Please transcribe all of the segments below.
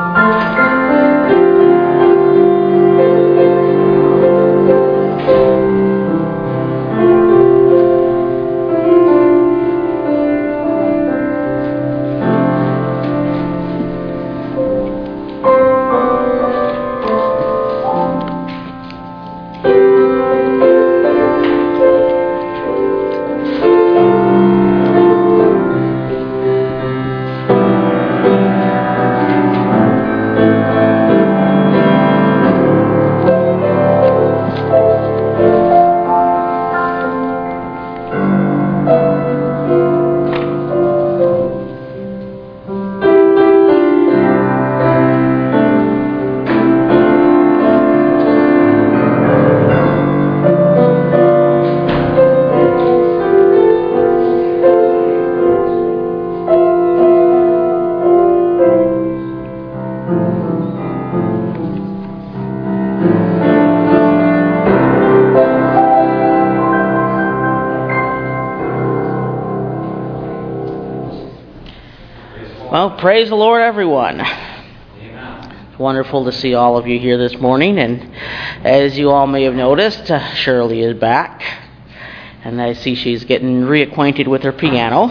Well, praise the Lord, everyone. Amen. It's wonderful to see all of you here this morning. And as you all may have noticed, Shirley is back. And I see she's getting reacquainted with her piano.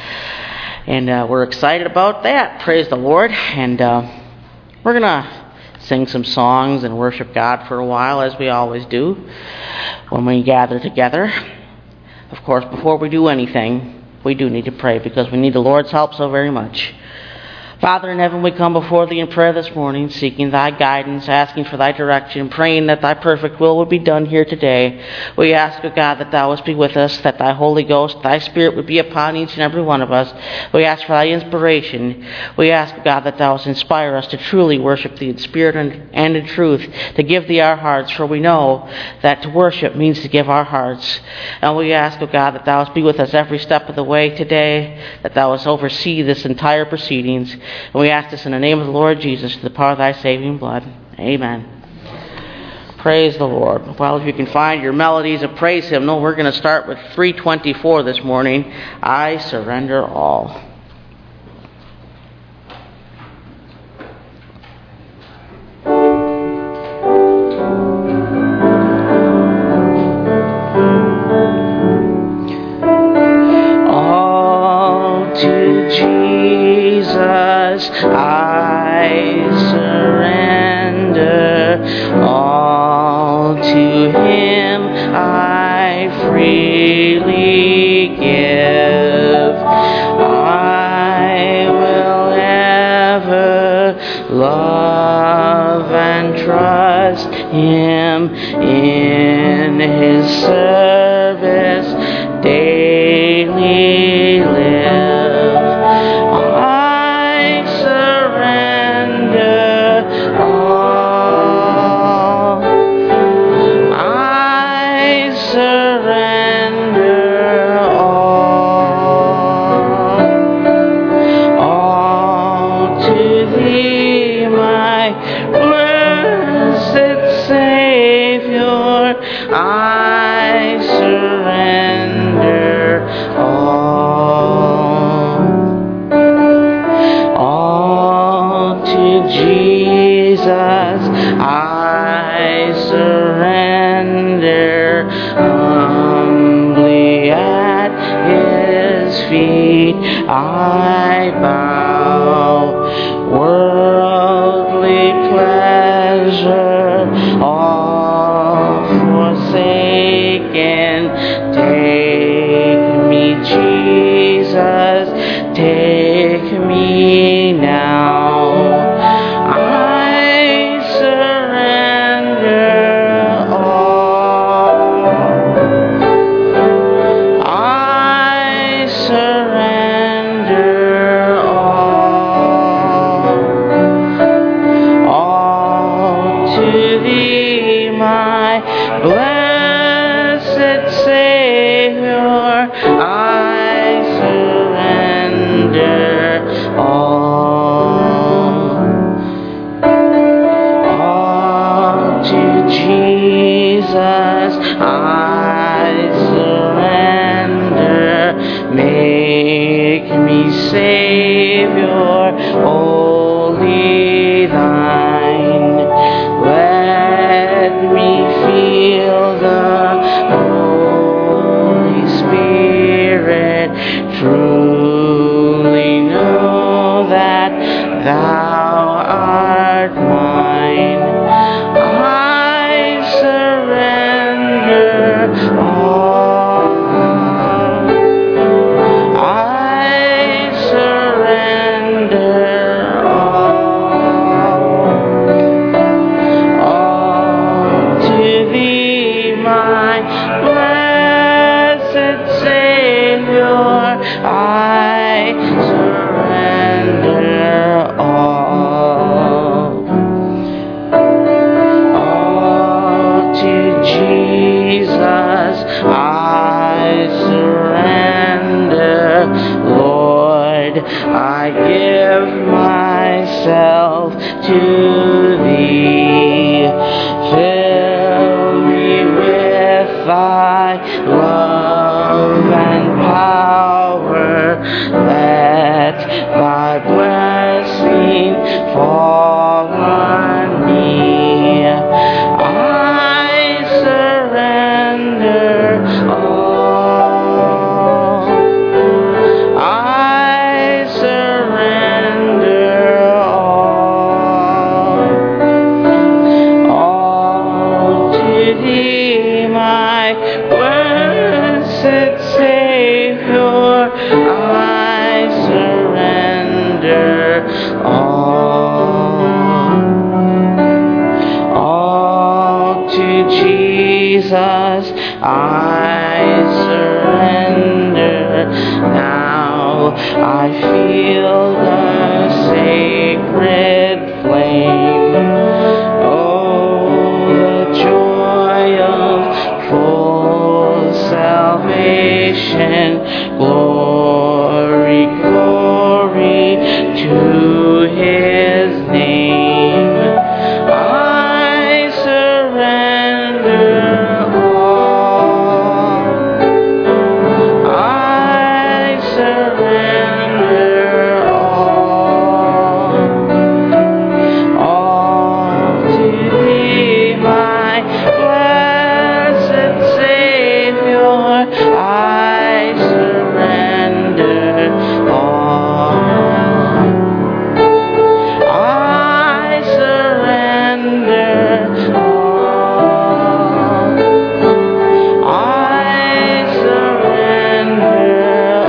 And we're excited about that. Praise the Lord. And we're going to sing some songs and worship God for a while, as we always do when we gather together. Of course, before we do anything, we do need to pray because we need the Lord's help so very much. Father in heaven, we come before Thee in prayer this morning, seeking Thy guidance, asking for Thy direction, praying that Thy perfect will would be done here today. We ask, O God, that Thou wouldst be with us, that Thy Holy Ghost, Thy Spirit would be upon each and every one of us. We ask for Thy inspiration. We ask, O God, that Thou wouldst inspire us to truly worship Thee in spirit and in truth, to give Thee our hearts, for we know that to worship means to give our hearts. And we ask, O God, that Thou wouldst be with us every step of the way today, that Thou wouldst oversee this entire proceedings. And we ask this in the name of the Lord Jesus, to the power of Thy saving blood. Amen. Praise the Lord. Well, if you can find your melodies of praise hymnal, we're going to start with 324 this morning. I surrender all. I surrender all to Him. I freely give. I will ever love and trust Him in His service daily live. I bow, worldly pleasure all forsaken. Take me, Jesus, take me now. I surrender all. I surrender all to Thee, my blessed Savior. I surrender all to Jesus. I surrender. Make me Savior, wholly Thine. I give myself to Thee. Fill me with Thy love and power. Let Thy blessing fall on me. I surrender all. I surrender all to Thee, my blessed Savior. I surrender all to Jesus. I surrender now. I feel the sacred flame. Oh, the joy of full salvation. Glory, glory to His name. I surrender all. I surrender all to Thee, my blessed Savior. I surrender all. I surrender all. I surrender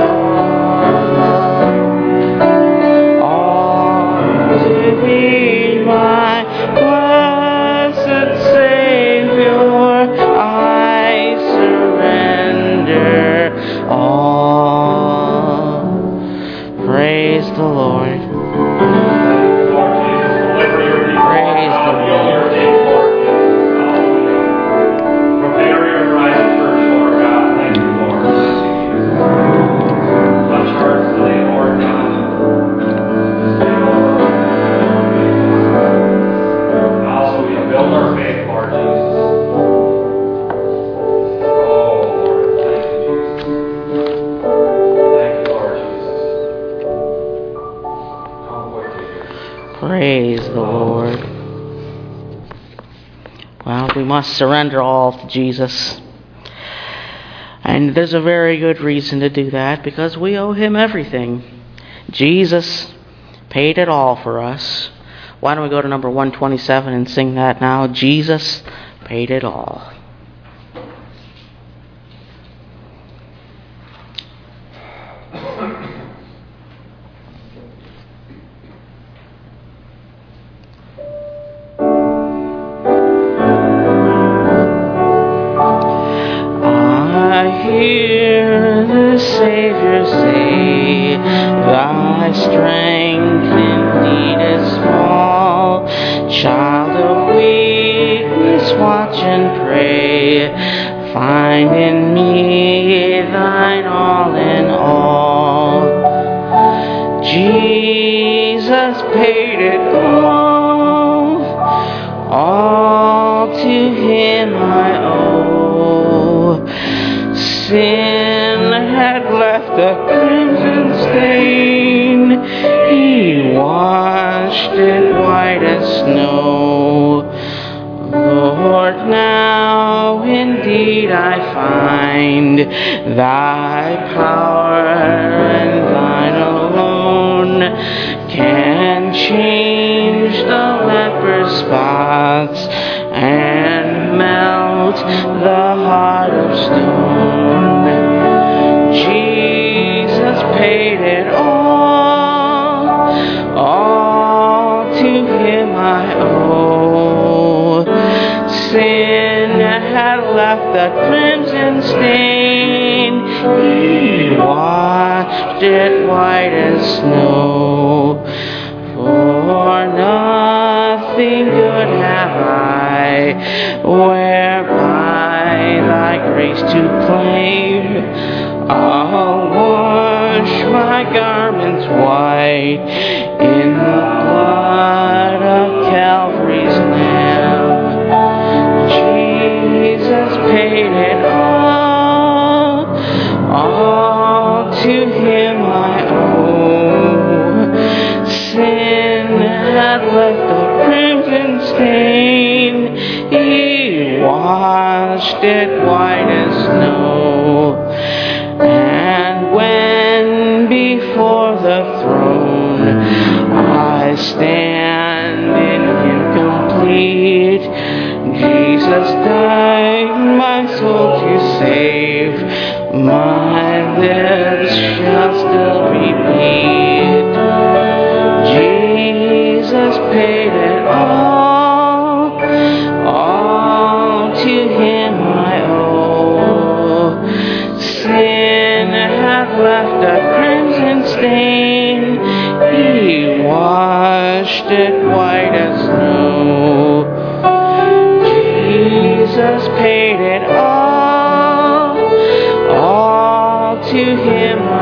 all to Thee, my blessed Savior. I surrender all. Praise the Lord. Praise the Lord. Prepare your right first, Lord God. Thank you, Lord. Touch hearts today, Lord God. Also, we build our faith, Lord Jesus. Oh, Lord, thank you, Jesus. Thank you, Lord Jesus. Come quickly, dear. Praise the Lord. Well, we must surrender all to Jesus. And there's a very good reason to do that, because we owe Him everything. Jesus paid it all for us. Why don't we go to number 127 and sing that now? Jesus paid it all. I hear the Savior say, Thy strength indeed is small. Child of weakness, watch and pray. Find in me Thine all in all. Jesus paid it all to Him I owe. Sin had left a crimson stain. He washed it white as snow. Lord, now indeed I find Thy power and Thine alone can change the leper's spots and melt the heart of stone. Jesus paid it all to Him I owe. Sin had left a crimson stain. He washed it white as snow. For nothing good have I, whereby Thy grace to claim. All wash my garments white in the blood of Calvary's Lamb. Jesus paid it all to Him I owe. Sin had left a crimson stain, He washed it white as snow. And when before the throne I stand in Him complete, Jesus died my soul to save, my lips shall still repeat. Jesus paid it all to Him I owe. Sin hath left a crimson stain, He washed it white as snow. Jesus paid it all to Him I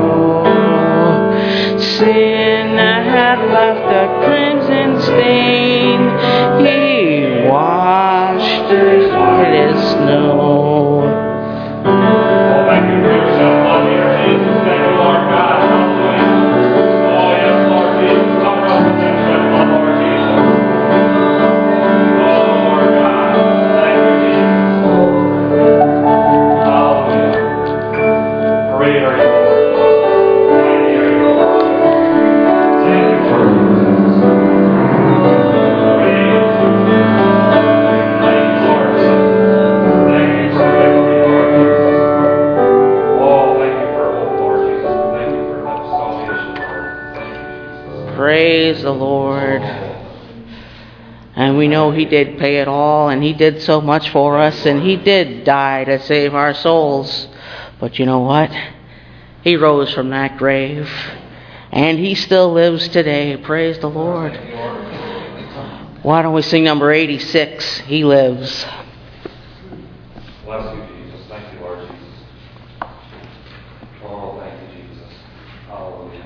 owe. Sin had left a crimson stain, He washed it white as snow. Oh, thank you for yourself, Lord, dear Jesus. Thank you, Lord God. Hallelujah. Oh, yes, Lord Jesus. Cover us with that sweat, Lord Jesus. Oh, Lord God. Thank you, Jesus. Hallelujah. Great are you, Lord. Mighty are you, Lord. Thank you for your presence. Great. Thank you, Lord. Thank you for victory, Lord Jesus. Oh, thank you for hope, Lord Jesus. Thank you for that salvation, Lord. Thank you, Jesus. Praise the Lord. And we know He did pay it all, and He did so much for us, and He did die to save our souls. But you know what? He rose from that grave, and He still lives today. Praise the Lord. Why don't we sing number 86, He Lives. Bless you, Jesus. Thank you, Lord Jesus. Oh, thank you, Jesus. Hallelujah.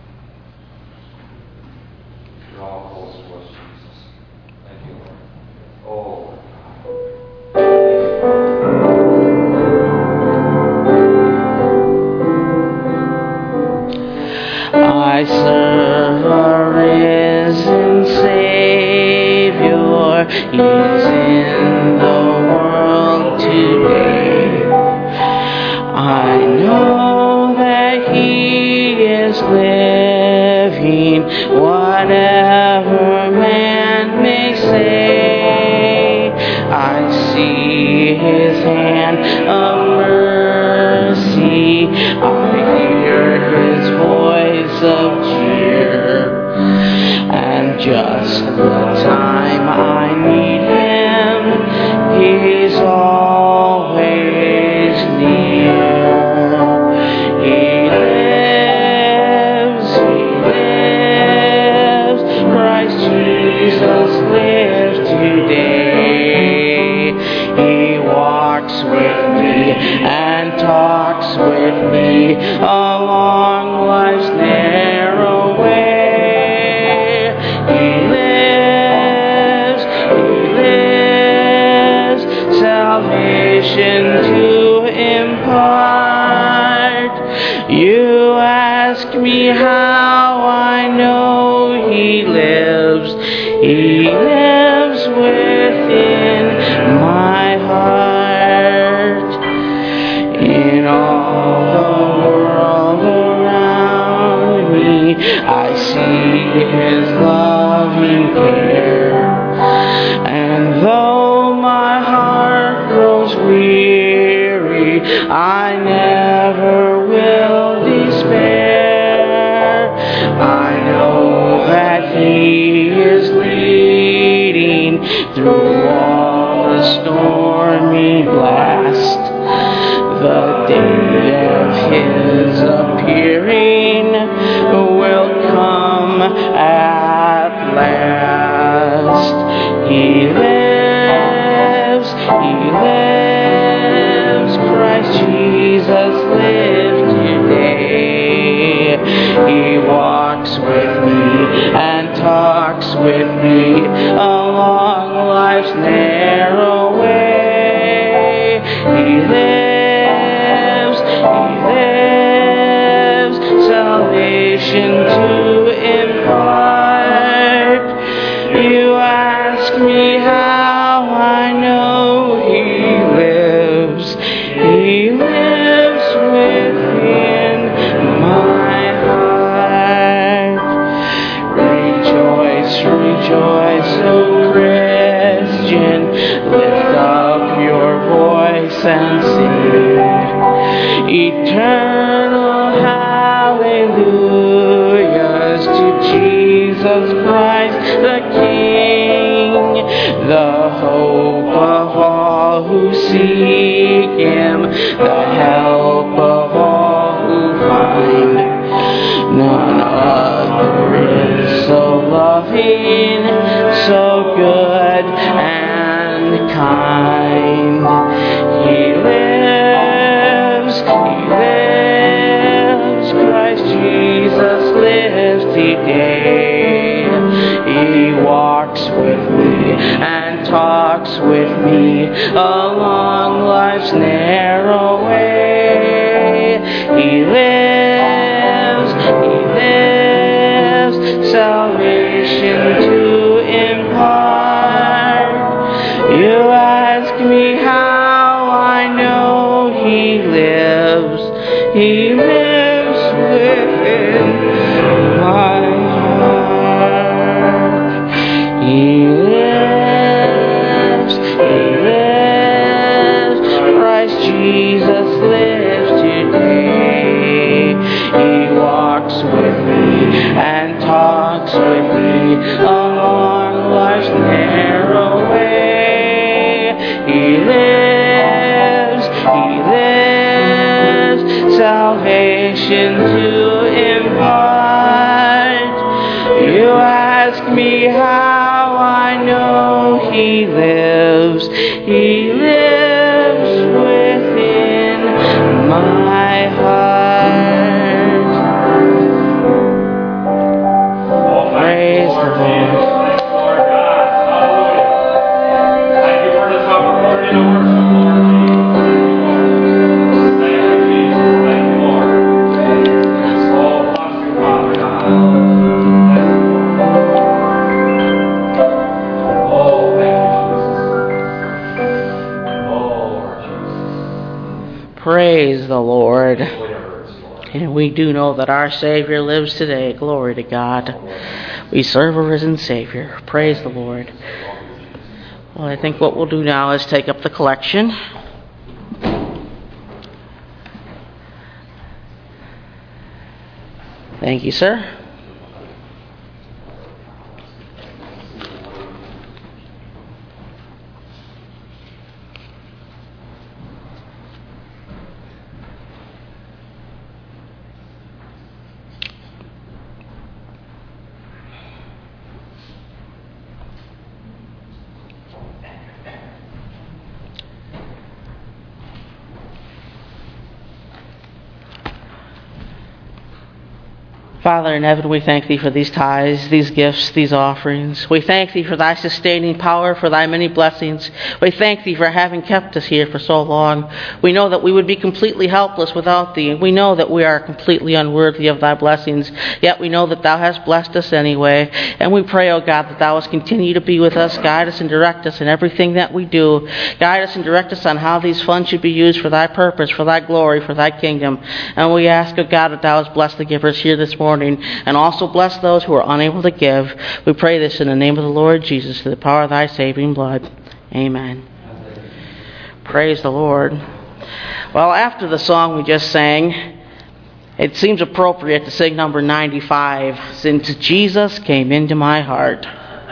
Draw close to us, Jesus. Thank you, Lord. Oh, I serve a risen Savior. He is in the world today. I know that He is living, whatever man may say. I see His hand of mercy. I hear His voice of cheer. And just the time I need Him, He's always near. He lives, Christ Jesus lives today. He walks with me and talks with me along life's narrow way. He lives, salvation to impart. You ask me how I know He lives. He lives within my heart. In all the world around me, I see His loving care. And though my heart grows weary, I never will despair. I know that He is leading through all the stormy blast. The day of His appearing will come at last. He lives, Christ Jesus lives today. ask me how I know He lives. He lives within my heart. Rejoice, rejoice, O Christian. Lift up your voice and sing eternal hallelujahs to Jesus Christ the King, the hope of all who seek Him, the help of all who find. None other is so loving, so good and kind. He lives, Christ Jesus lives today. He walks with me and talks with me along life's narrow way. He lives, salvation to impart. You ask me how I know He lives. He lives within my heart. He lives, Christ Jesus lives today. He walks with me and talks with me along life's narrow way. He lives, salvation to impart. You ask me how I know He lives. He lives within my heart. Praise the Lord. Lord God. Hallelujah. Thank you for this opportunity to worship, Lord Jesus. Thank you, Jesus. Thank you, Lord. Oh, bless you, Father God. Thank you, Lord. Oh, thank you, Jesus. Oh, Lord Jesus. Praise the Lord. Holy words, Lord. And we do know that our Savior lives today. Glory to God. We serve a risen Savior. Praise the Lord. Well, I think what we'll do now is take up the collection. Thank you, sir. Father in heaven, we thank Thee for these tithes, these gifts, these offerings. We thank Thee for Thy sustaining power, for Thy many blessings. We thank Thee for having kept us here for so long. We know that we would be completely helpless without Thee. We know that we are completely unworthy of Thy blessings, yet we know that Thou hast blessed us anyway. And we pray, O God, that Thou wouldst continue to be with us, guide us and direct us in everything that we do. Guide us and direct us on how these funds should be used for Thy purpose, for Thy glory, for Thy kingdom. And we ask, O God, that Thou wouldst bless the givers here this morning, and also bless those who are unable to give. We pray this in the name of the Lord Jesus, through the power of Thy saving blood. Amen. Praise the Lord. Well, after the song we just sang, it seems appropriate to sing number 95, Since Jesus Came Into My Heart.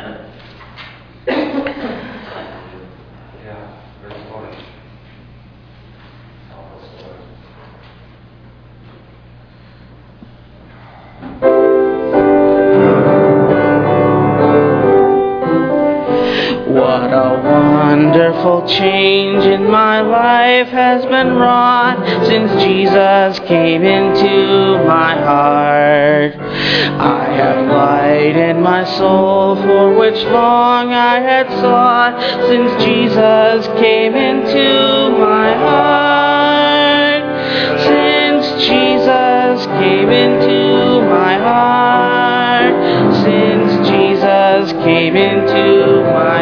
What a wonderful change in my life has been wrought since Jesus came into my heart. I have light in my soul for which long I had sought since Jesus came into my heart. Since Jesus came into my heart. Since Jesus came into my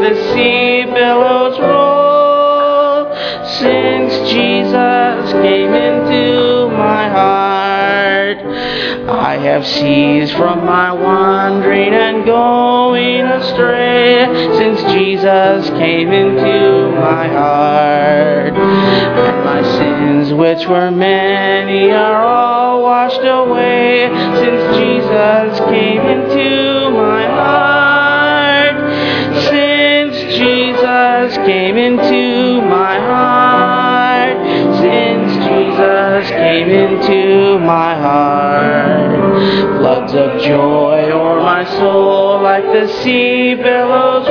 the sea billows roll, since Jesus came into my heart. I have ceased from my wandering and going astray, since Jesus came into my heart. And my sins, which were many, are all washed away, since Jesus came into my heart. Since Jesus came into my heart. Since Jesus came into my heart. Floods of joy o'er my soul, like the sea billows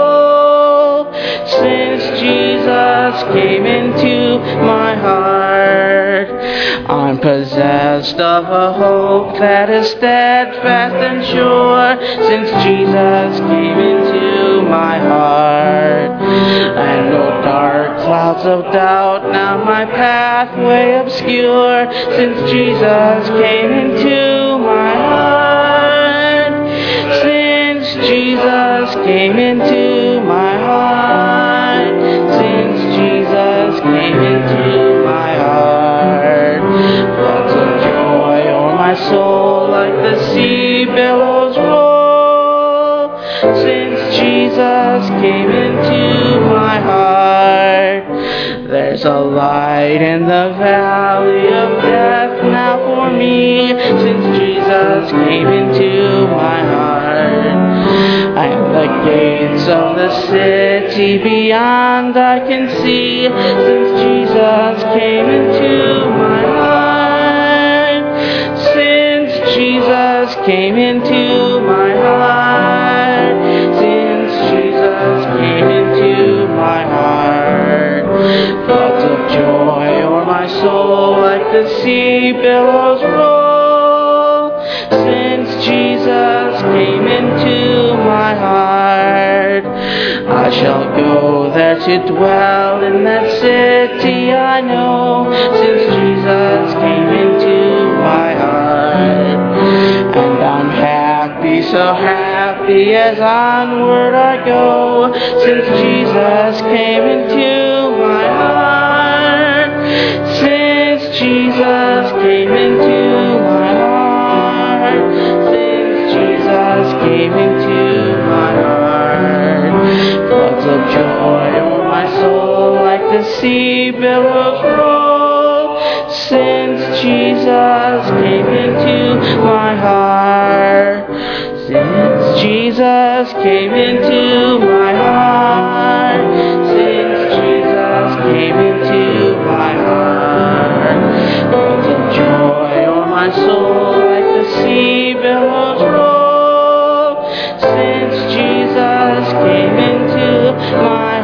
roll, since Jesus came into my heart. I'm possessed of a hope that is steadfast and sure, since Jesus came into my heart. And no dark clouds of doubt now my pathway obscure, since Jesus came into my heart. Since Jesus came into my heart. Since Jesus came into my heart. Floods of joy o'er my soul, like the sea billows roll, since Jesus came into my heart. There's a light in the valley of death now for me, since Jesus came into my heart. And the gates of the city beyond I can see, since Jesus came into my heart. Since Jesus came into my heart. Since Jesus came into my heart. Floods of joy o'er my soul, like the sea billows roll, since Jesus came into my heart. I shall go there to dwell in that city I know, since Jesus came into my heart. And I'm happy, so happy as onward I go, since Jesus came into my heart. Since Jesus came into my heart. Since Jesus came into my heart. Floods of joy o'er my soul, like the sea billows roll, since Jesus came into my heart. Since Jesus came into my heart. Since Jesus came into my heart. Floods of joy o'er my soul, like the sea billows roll, since Jesus came into my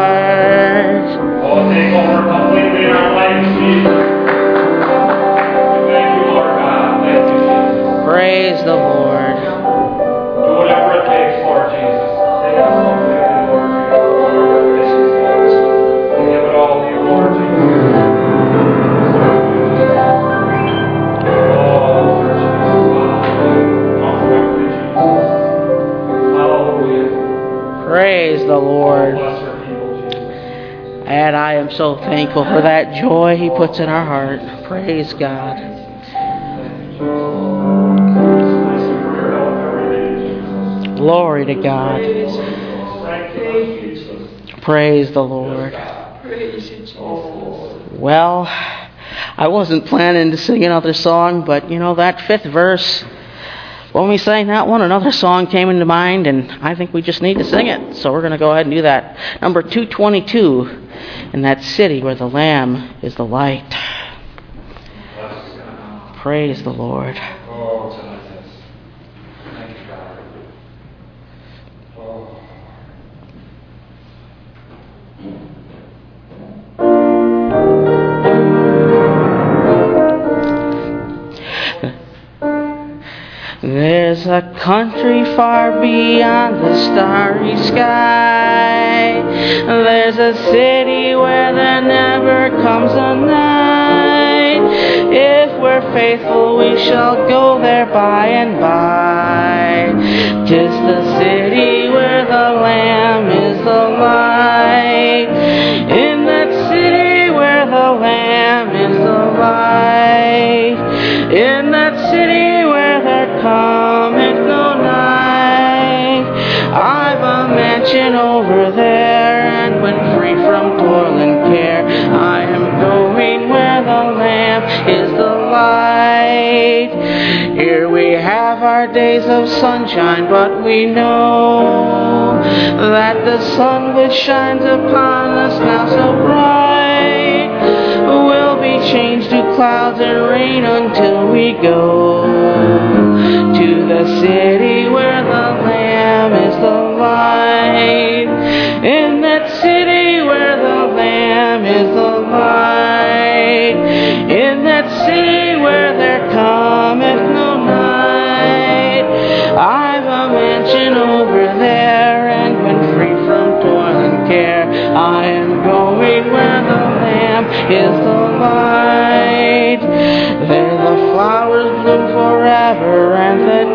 heart. Oh, take over completely in our lives, Jesus. Thank you, Lord God. Thank you, Jesus. Praise the Lord. Do whatever it takes, Lord Jesus. Take us completely, Lord Jesus. Whatever our missions, Lord. We give it all to you, Lord Jesus. Oh, Lord Jesus. Come quickly, Jesus. Hallelujah. Praise the Lord. Bless your people, Jesus. And I am so thankful for that joy He puts in our heart. Praise God. Thank you, Jesus. Bless you for your help every day, Jesus. Glory to God. Thank you, Jesus. Praise the Lord. Praise you, Jesus. Well, I wasn't planning to sing another song, but you know, that fifth verse, when we sang that one, another song came into mind, and I think we just need to sing it. So we're going to go ahead and do that. Number 222, in that city where the Lamb is the light. Praise the Lord. Oh, tonight, yes. Thank you, God. Oh. There's a country far beyond the starry sky. There's a city where there never comes a night. If we're faithful, we shall go there by and by. 'Tis the city where the Lamb is the have our days of sunshine, but we know that the sun which shines upon us now so bright will be changed to clouds and rain until we go to the city where the Lamb is the light. In that city where the Lamb is the light. In that city where there cometh no night. I've a mansion over there, and when free from toil and care, I am going where the Lamb is the light. There the flowers bloom forever, and the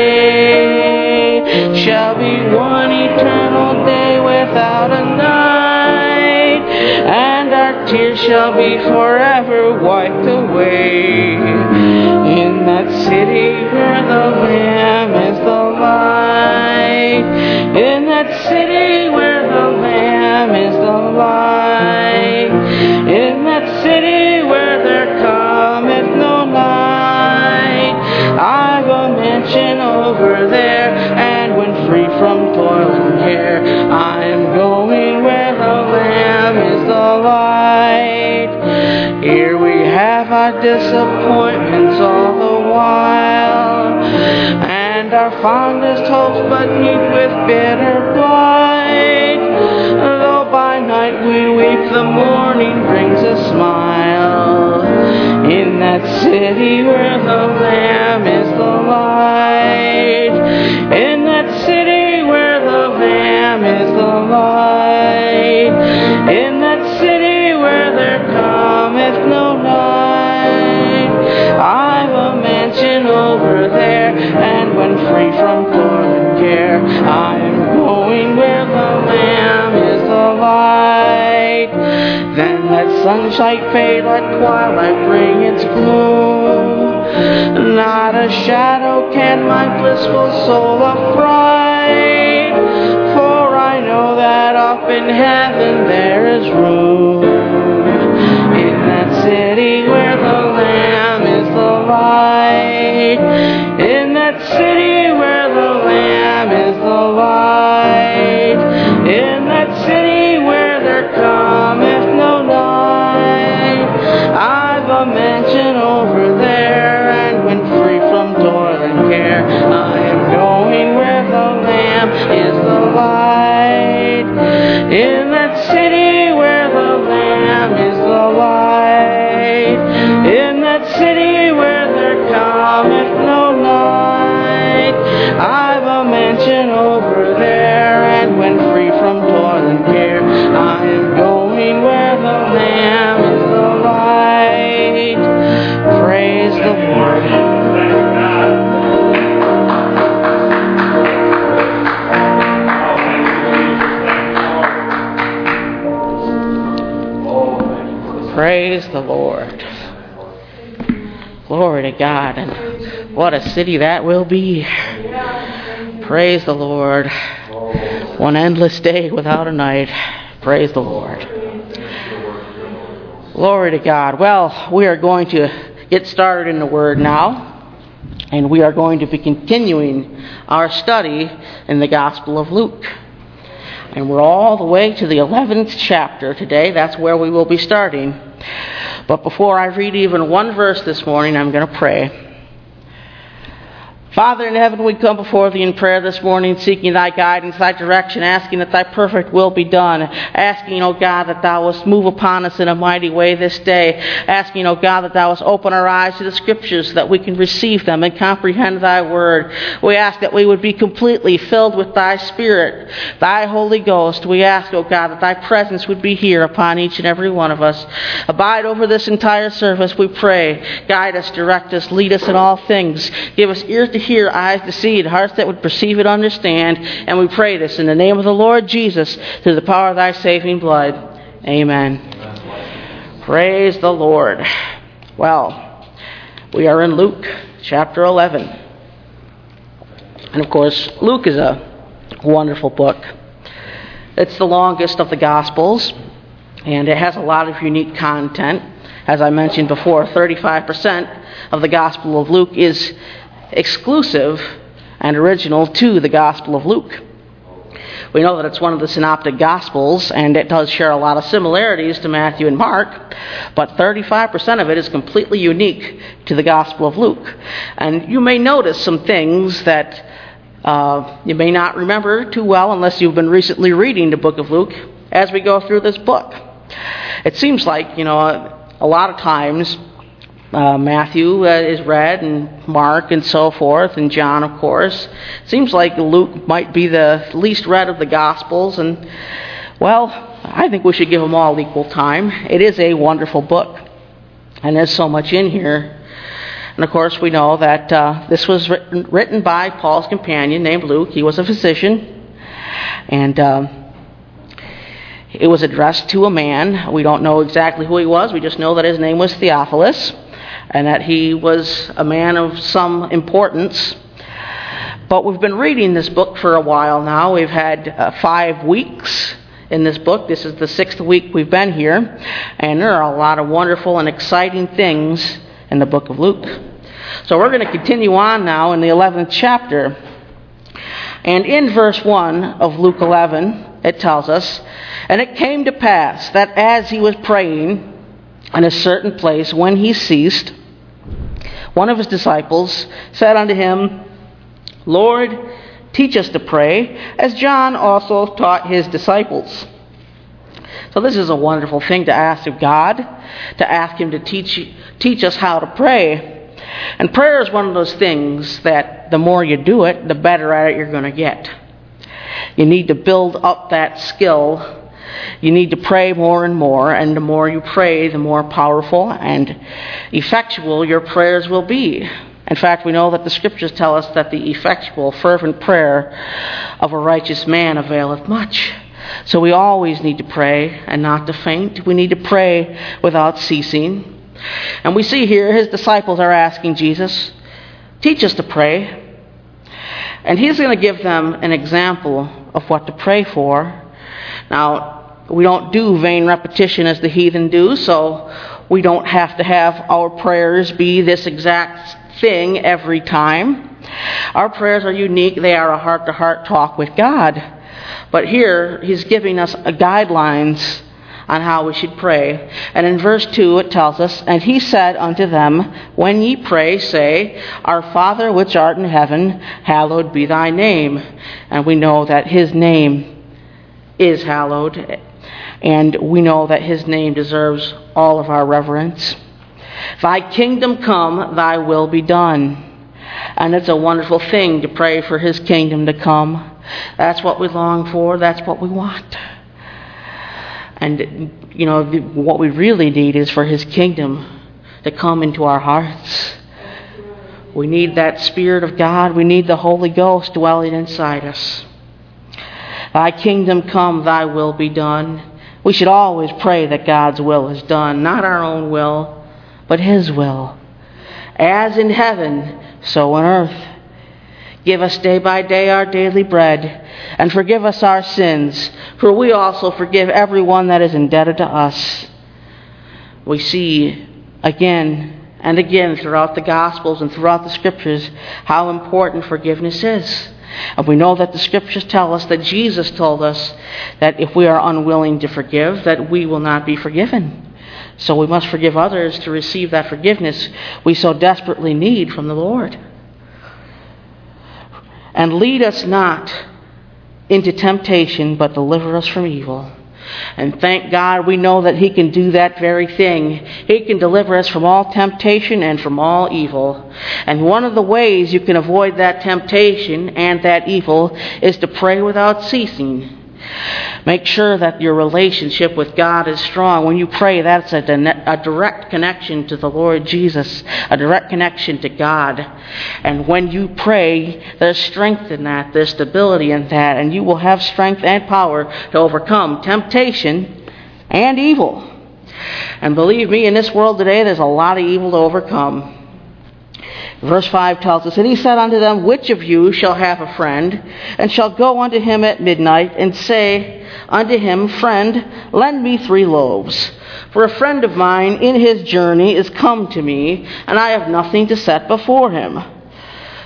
day shall be one eternal day without a night, and our tears shall be forever wiped away. In that city where the Lamb is the light. In that city where the Lamb is the light. In that city where there cometh no night. I've a mansion over there, and when free from toil and care, I am going where the Lamb is the light. Here we have our disappointments all the while, and our fondest hopes but meet with bitter blight. Though by night we weep, the morning brings a smile. In that city where the Lamb is the light. In that city where the Lamb is the light. In that city where there cometh no night. I've a mansion over there, and when free from toil and care, I am going where the Lamb is the light. Then let sunshine fade, let twilight bring its gloom. Not a shadow can my blissful soul affright, for I know that up in heaven there is room. In that city where the Lamb is the light. In that city where the Lamb is the light. In that city where there cometh no night. I've a mansion over there, and when free from toil and care, I am going where the Lamb is the light. In that city where the Lamb is the light. In that city where there cometh no night. I've a mansion over there, and when free from toil and care, I am going where the Lamb is the light. Praise the Lord. Praise the Lord. Glory to God. And what a city that will be. Praise the Lord. One endless day without a night. Praise the Lord. Glory to God. Well, we are going to get started in the Word now. And we are going to be continuing our study in the Gospel of Luke. And we're all the way to the 11th chapter today. That's where we will be starting. But before I read even one verse this morning, I'm going to pray. Father in heaven, we come before Thee in prayer this morning, seeking Thy guidance, Thy direction, asking that Thy perfect will be done. Asking, O God, that Thou wouldst move upon us in a mighty way this day. Asking, O God, that Thou wouldst open our eyes to the Scriptures so that we can receive them and comprehend Thy Word. We ask that we would be completely filled with Thy Spirit, Thy Holy Ghost. We ask, O God, that Thy presence would be here upon each and every one of us. Abide over this entire service, we pray. Guide us, direct us, lead us in all things. Give us ears to hear, eyes to see, and hearts that would perceive and understand. And we pray this in the name of the Lord Jesus, through the power of Thy saving blood. Amen. Praise the Lord. Well, we are in Luke chapter 11. And of course, Luke is a wonderful book. It's the longest of the Gospels, and it has a lot of unique content. As I mentioned before, 35% of the Gospel of Luke is exclusive and original to the Gospel of Luke. We know that it's one of the synoptic Gospels, and it does share a lot of similarities to Matthew and Mark, but 35% of it is completely unique to the Gospel of Luke. And you may notice some things that you may not remember too well unless you've been recently reading the book of Luke as we go through this book. It seems like, a lot of times Matthew is read, and Mark and so forth, and John, of course. It seems like Luke might be the least read of the Gospels, and, well, I think we should give them all equal time. It is a wonderful book, and there's so much in here. And, of course, we know that this was written by Paul's companion named Luke. He was a physician, and it was addressed to a man. We don't know exactly who he was. We just know that his name was Theophilus, and that he was a man of some importance. But we've been reading this book for a while now. We've had 5 weeks in this book. This is the 6th week we've been here, and there are a lot of wonderful and exciting things in the book of Luke. So we're going to continue on now in the 11th chapter. And in verse 1 of Luke 11, it tells us, "And it came to pass that as he was praying in a certain place, when he ceased, one of his disciples said unto him, Lord, teach us to pray, as John also taught his disciples." So this is a wonderful thing to ask of God, to ask him to teach us how to pray. And prayer is one of those things that the more you do it, the better at it you're going to get. You need to build up that skill. You need to pray more and more, and the more you pray, the more powerful and effectual your prayers will be. In fact, we know that the Scriptures tell us that the effectual, fervent prayer of a righteous man availeth much. So we always need to pray and not to faint. We need to pray without ceasing. And we see here his disciples are asking Jesus, teach us to pray. And he's going to give them an example of what to pray for. Now, we don't do vain repetition as the heathen do, so we don't have to have our prayers be this exact thing every time. Our prayers are unique. They are a heart-to-heart talk with God. But here, he's giving us guidelines on how we should pray. And in verse 2 it tells us, "And he said unto them, When ye pray, say, Our Father which art in heaven, hallowed be thy name." And we know that his name is hallowed, and we know that his name deserves all of our reverence. "Thy kingdom come, thy will be done." And it's a wonderful thing to pray for his kingdom to come. That's what we long for. That's what we want. And, what we really need is for his kingdom to come into our hearts. We need that Spirit of God. We need the Holy Ghost dwelling inside us. "Thy kingdom come, thy will be done." We should always pray that God's will is done, not our own will, but his will. "As in heaven, so on earth. Give us day by day our daily bread, and forgive us our sins, for we also forgive everyone that is indebted to us." We see again and again throughout the Gospels and throughout the Scriptures how important forgiveness is. And we know that the Scriptures tell us that Jesus told us that if we are unwilling to forgive, that we will not be forgiven. So we must forgive others to receive that forgiveness we so desperately need from the Lord. "And lead us not into temptation, but deliver us from evil." And thank God we know that he can do that very thing. He can deliver us from all temptation and from all evil. And one of the ways you can avoid that temptation and that evil is to pray without ceasing. Make sure that your relationship with God is strong. When you pray, that's a direct connection to the Lord Jesus, a direct connection to God. And when you pray, there's strength in that, there's stability in that, and you will have strength and power to overcome temptation and evil. And believe me, in this world today, there's a lot of evil to overcome. Verse 5 tells us, "And he said unto them, Which of you shall have a friend, and shall go unto him at midnight, and say unto him, Friend, lend me 3 loaves. For a friend of mine in his journey is come to me, and I have nothing to set before him.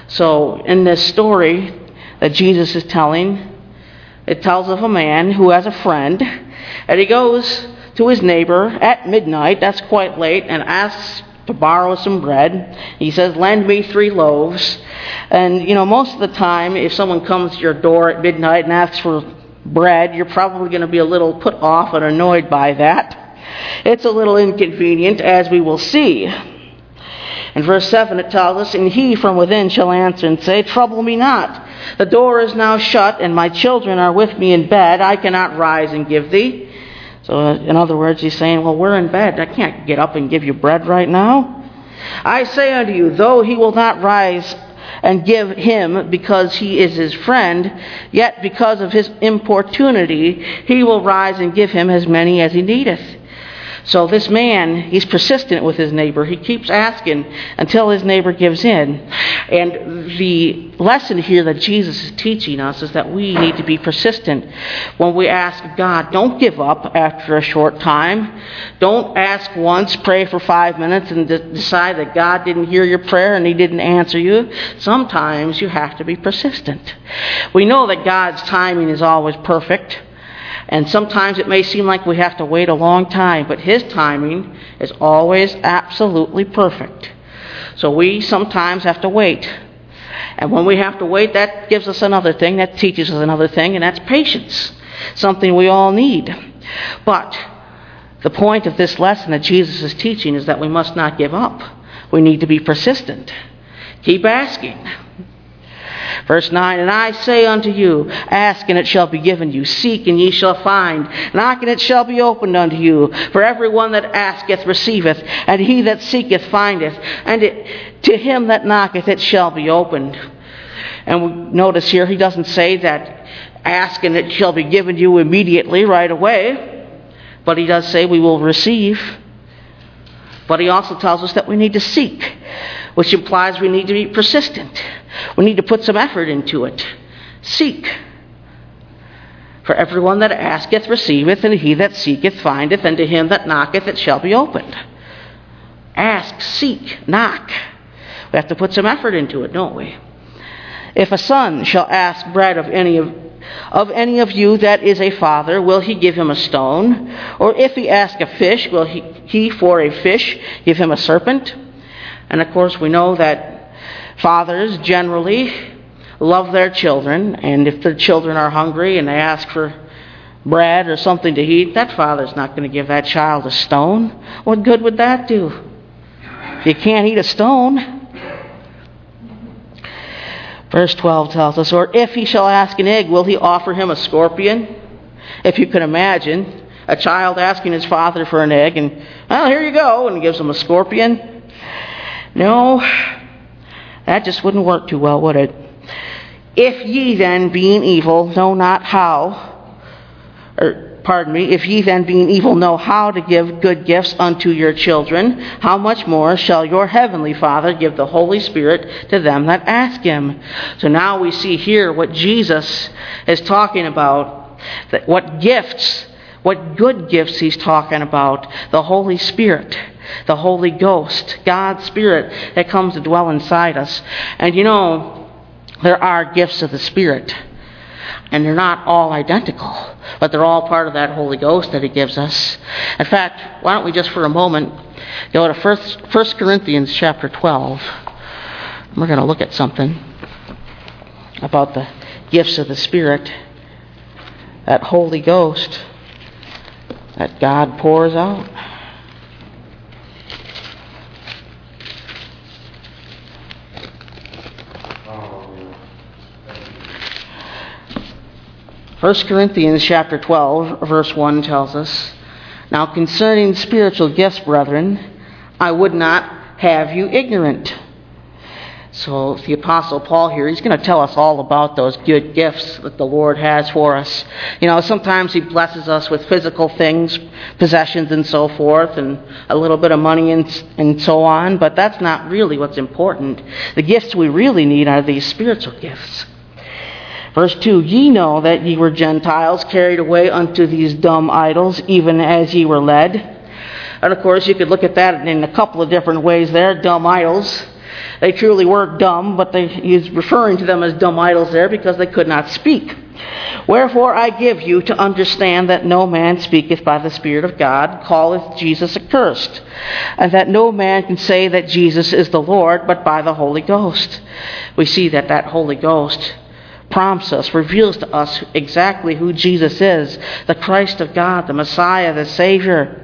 So in this story that Jesus is telling, it tells of a man who has a friend, and he goes to his neighbor at midnight, that's quite late, and asks to borrow some bread. He says, "Lend me 3 loaves." And most of the time, if someone comes to your door at midnight and asks for bread, you're probably going to be a little put off and annoyed by that. It's a little inconvenient, as we will see. In verse 7 it tells us, "And he from within shall answer and say, Trouble me not. The door is now shut, and my children are with me in bed. I cannot rise and give thee." So in other words, he's saying, well, we're in bed. I can't get up and give you bread right now. "I say unto you, though he will not rise and give him because he is his friend, yet because of his importunity he will rise and give him as many as he needeth." So this man, he's persistent with his neighbor. He keeps asking until his neighbor gives in. And the lesson here that Jesus is teaching us is that we need to be persistent when we ask God. Don't give up after a short time. Don't ask once, pray for 5 minutes, and decide that God didn't hear your prayer and he didn't answer you. Sometimes you have to be persistent. We know that God's timing is always perfect. And sometimes it may seem like we have to wait a long time, but his timing is always absolutely perfect. So we sometimes have to wait. And when we have to wait, that gives us another thing, that teaches us another thing, and that's patience. Something we all need. But the point of this lesson that Jesus is teaching is that we must not give up. We need to be persistent. Keep asking. Verse 9, "And I say unto you, ask and it shall be given you. Seek and ye shall find. Knock and it shall be opened unto you. For everyone that asketh receiveth, and he that seeketh findeth. And to him that knocketh it shall be opened." And we notice here he doesn't say that ask and it shall be given you immediately right away. But he does say we will receive. But he also tells us that we need to seek, which implies we need to be persistent. We need to put some effort into it. Seek. "For everyone that asketh receiveth, and he that seeketh findeth, and to him that knocketh it shall be opened." Ask, seek, knock. We have to put some effort into it, don't we? "If a son shall ask bread of any of you that is a father, will he give him a stone? Or if he ask a fish, will he for a fish give him a serpent?" And of course we know that fathers generally love their children, and if their children are hungry and they ask for bread or something to eat, that father's not going to give that child a stone. What good would that do? If you can't eat a stone. Verse 12 tells us, "Or if he shall ask an egg, will he offer him a scorpion?" If you can imagine a child asking his father for an egg, and, "Well, here you go," and he gives him a scorpion. No, that just wouldn't work too well, would it? "If ye then, being evil, know not how," if ye then being evil know how to give good gifts unto your children, how much more shall your heavenly Father give the Holy Spirit to them that ask him? So now we see here what Jesus is talking about, what good gifts he's talking about. The Holy Spirit, the Holy Ghost, God's Spirit that comes to dwell inside us. And there are gifts of the Spirit. And they're not all identical, but they're all part of that Holy Ghost that he gives us. In fact, why don't we just for a moment go to 1 Corinthians chapter 12. We're going to look at something about the gifts of the Spirit, that Holy Ghost that God pours out. 1 Corinthians chapter 12, verse 1 tells us, "Now concerning spiritual gifts, brethren, I would not have you ignorant." So the Apostle Paul here, he's going to tell us all about those good gifts that the Lord has for us. Sometimes he blesses us with physical things, possessions and so forth, and a little bit of money and so on, but that's not really what's important. The gifts we really need are these spiritual gifts. Verse 2, "Ye know that ye were Gentiles, carried away unto these dumb idols, even as ye were led." And of course, you could look at that in a couple of different ways there. Dumb idols. They truly were dumb, but he's referring to them as dumb idols there because they could not speak. Wherefore I give you to understand that no man speaketh by the Spirit of God, calleth Jesus accursed, and that no man can say that Jesus is the Lord, but by the Holy Ghost. We see that Holy Ghost prompts us, reveals to us exactly who Jesus is, the Christ of God, the Messiah, the Savior.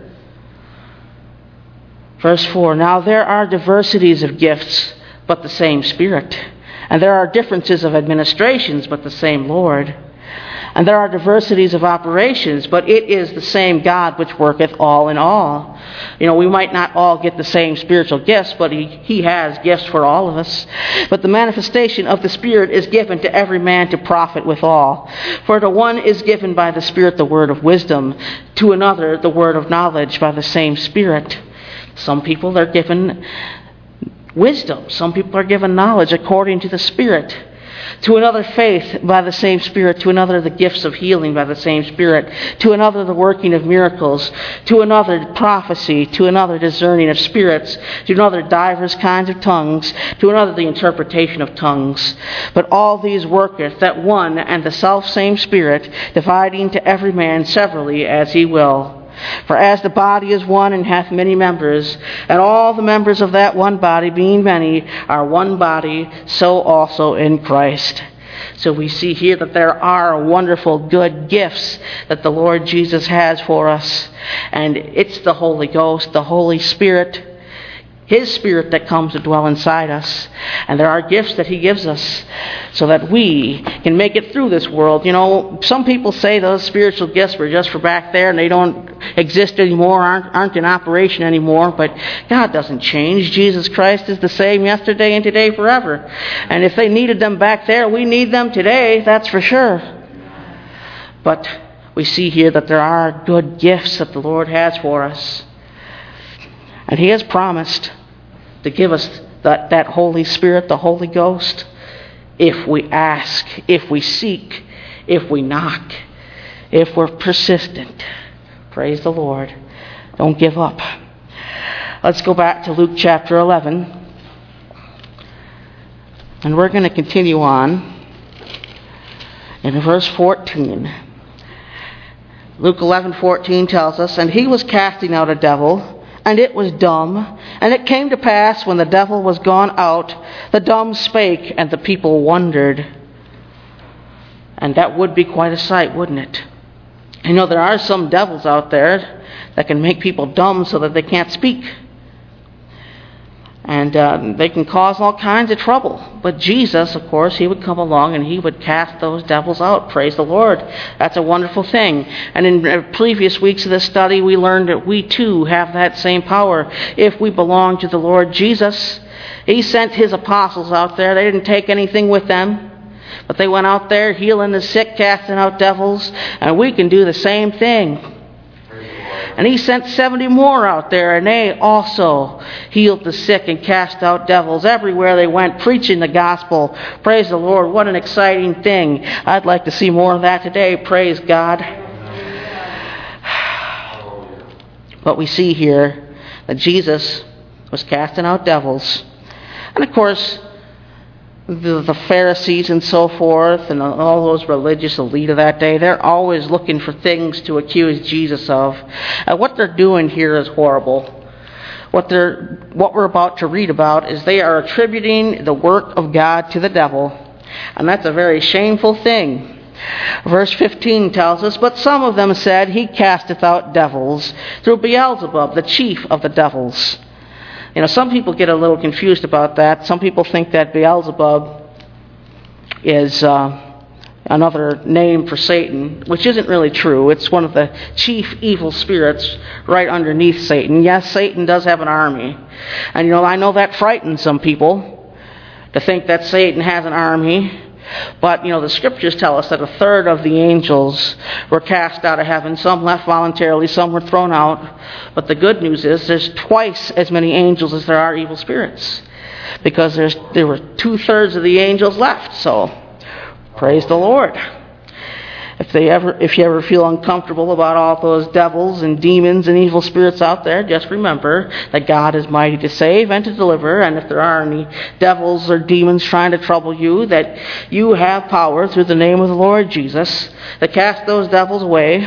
Verse 4, now there are diversities of gifts, but the same Spirit. And there are differences of administrations, but the same Lord. And there are diversities of operations, but it is the same God which worketh all in all. We might not all get the same spiritual gifts, but He has gifts for all of us. But the manifestation of the Spirit is given to every man to profit withal. For to one is given by the Spirit the word of wisdom, to another the word of knowledge by the same Spirit. Some people are given wisdom. Some people are given knowledge according to the Spirit. To another faith by the same Spirit. To another the gifts of healing by the same Spirit. To another the working of miracles. To another prophecy. To another discerning of spirits. To another divers kinds of tongues. To another the interpretation of tongues. But all these worketh that one and the selfsame Spirit, dividing to every man severally as He will. For as the body is one and hath many members, and all the members of that one body, being many, are one body, so also in Christ. So we see here that there are wonderful good gifts that the Lord Jesus has for us. And it's the Holy Ghost, the Holy Spirit, His Spirit that comes to dwell inside us. And there are gifts that He gives us so that we can make it through this world. Some people say those spiritual gifts were just for back there and they don't exist anymore, aren't in operation anymore. But God doesn't change. Jesus Christ is the same yesterday and today forever. And if they needed them back there, we need them today, that's for sure. But we see here that there are good gifts that the Lord has for us. And He has promised to give us that Holy Spirit, the Holy Ghost, if we ask, if we seek, if we knock, if we're persistent. Praise the Lord. Don't give up. Let's go back to Luke chapter 11. And we're going to continue on in verse 14. Luke 11:14 tells us, and he was casting out a devil, and it was dumb. And it came to pass, when the devil was gone out, the dumb spake, and the people wondered. And that would be quite a sight, wouldn't it? There are some devils out there that can make people dumb so that they can't speak. And they can cause all kinds of trouble. But Jesus, of course, He would come along and He would cast those devils out. Praise the Lord. That's a wonderful thing. And in previous weeks of this study, we learned that we too have that same power if we belong to the Lord Jesus. He sent His apostles out there. They didn't take anything with them, but they went out there healing the sick, casting out devils, and we can do the same thing. And He sent 70 more out there, and they also healed the sick and cast out devils everywhere they went, preaching the gospel. Praise the Lord. What an exciting thing. I'd like to see more of that today. Praise God. But we see here that Jesus was casting out devils. And of course, the Pharisees and so forth, and all those religious elite of that day, they're always looking for things to accuse Jesus of. What they're doing here is horrible. What we're about to read about is they are attributing the work of God to the devil. And that's a very shameful thing. Verse 15 tells us, but some of them said, He casteth out devils through Beelzebub, the chief of the devils. Some people get a little confused about that. Some people think that Beelzebub is another name for Satan, which isn't really true. It's one of the chief evil spirits right underneath Satan. Yes, Satan does have an army. And I know that frightens some people to think that Satan has an army. But, the scriptures tell us that 1/3 of the angels were cast out of heaven. Some left voluntarily, some were thrown out. But the good news is there's twice as many angels as there are evil spirits. Because there were 2/3 of the angels left. So, praise the Lord. If you ever feel uncomfortable about all those devils and demons and evil spirits out there, just remember that God is mighty to save and to deliver, and if there are any devils or demons trying to trouble you, that you have power through the name of the Lord Jesus to cast those devils away.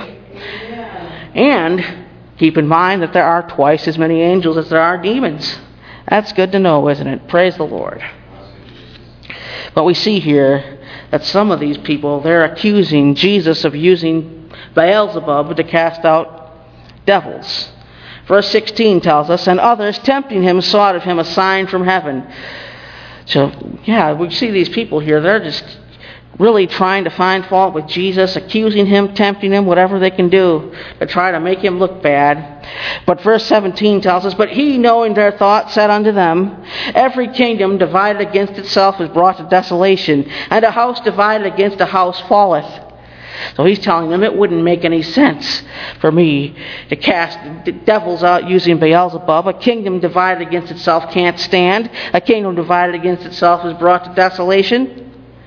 And keep in mind that there are twice as many angels as there are demons. That's good to know, isn't it? Praise the Lord. But we see here that some of these people, they're accusing Jesus of using Beelzebub to cast out devils. Verse 16 tells us, and others tempting him sought of him a sign from heaven. So, we see these people here, they're just really trying to find fault with Jesus, accusing him, tempting him, whatever they can do to try to make him look bad. But verse 17 tells us, but he, knowing their thoughts, said unto them, every kingdom divided against itself is brought to desolation, and a house divided against a house falleth. So he's telling them it wouldn't make any sense for me to cast devils out using Beelzebub. A kingdom divided against itself can't stand. A kingdom divided against itself is brought to desolation.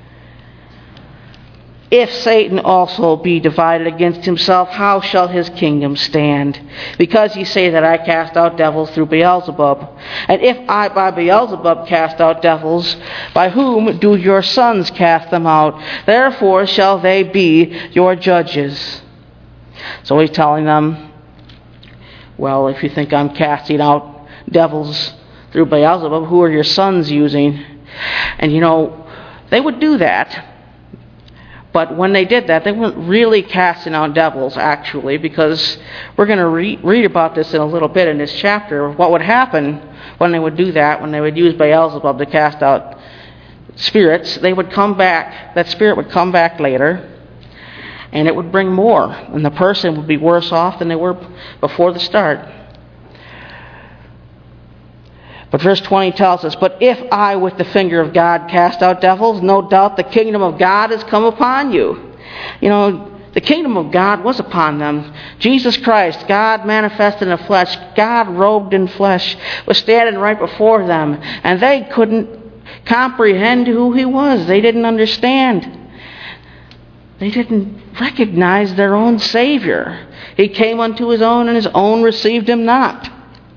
If Satan also be divided against himself, how shall his kingdom stand? Because ye say that I cast out devils through Beelzebub. And if I by Beelzebub cast out devils, by whom do your sons cast them out? Therefore shall they be your judges. So he's telling them, well, if you think I'm casting out devils through Beelzebub, who are your sons using? And they would do that. But when they did that, they weren't really casting out devils, actually, because we're going to read about this in a little bit in this chapter. What would happen when they would do that, when they would use Beelzebub to cast out spirits, they would come back, that spirit would come back later, and it would bring more, and the person would be worse off than they were before the start. But verse 20 tells us, but if I with the finger of God cast out devils, no doubt the kingdom of God has come upon you. The kingdom of God was upon them. Jesus Christ, God manifested in the flesh, God robed in flesh, was standing right before them. And they couldn't comprehend who he was. They didn't understand. They didn't recognize their own Savior. He came unto his own, and his own received him not.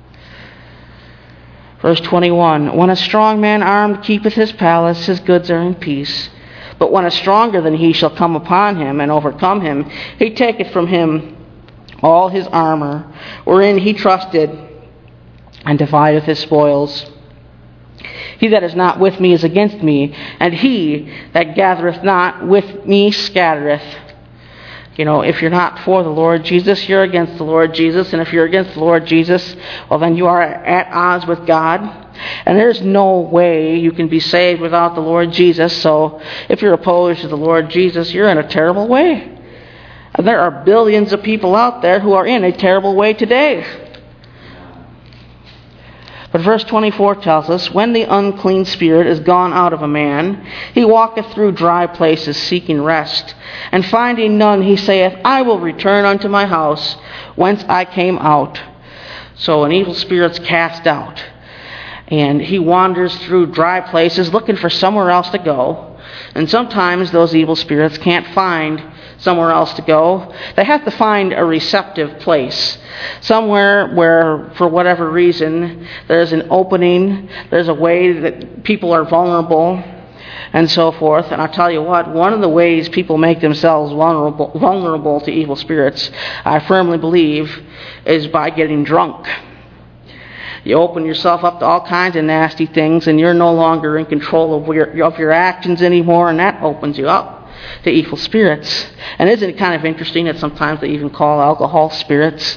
Verse 21, when a strong man armed keepeth his palace, his goods are in peace. But when a stronger than he shall come upon him and overcome him, he taketh from him all his armor, wherein he trusted, and divideth his spoils. He that is not with me is against me, and he that gathereth not with me scattereth. If you're not for the Lord Jesus, you're against the Lord Jesus. And if you're against the Lord Jesus, well, then you are at odds with God. And there's no way you can be saved without the Lord Jesus. So if you're opposed to the Lord Jesus, you're in a terrible way. And there are billions of people out there who are in a terrible way today. But verse 24 tells us, when the unclean spirit is gone out of a man, he walketh through dry places seeking rest. And finding none, he saith, I will return unto my house, whence I came out. So an evil spirit's cast out. And he wanders through dry places looking for somewhere else to go. And sometimes those evil spirits can't find somewhere else to go. They have to find a receptive place. Somewhere where, for whatever reason, there's an opening, there's a way that people are vulnerable, and so forth. And I'll tell you what, one of the ways people make themselves vulnerable to evil spirits, I firmly believe, is by getting drunk. You open yourself up to all kinds of nasty things, and you're no longer in control of your actions anymore, and that opens you up to evil spirits. And isn't it kind of interesting that sometimes they even call alcohol spirits?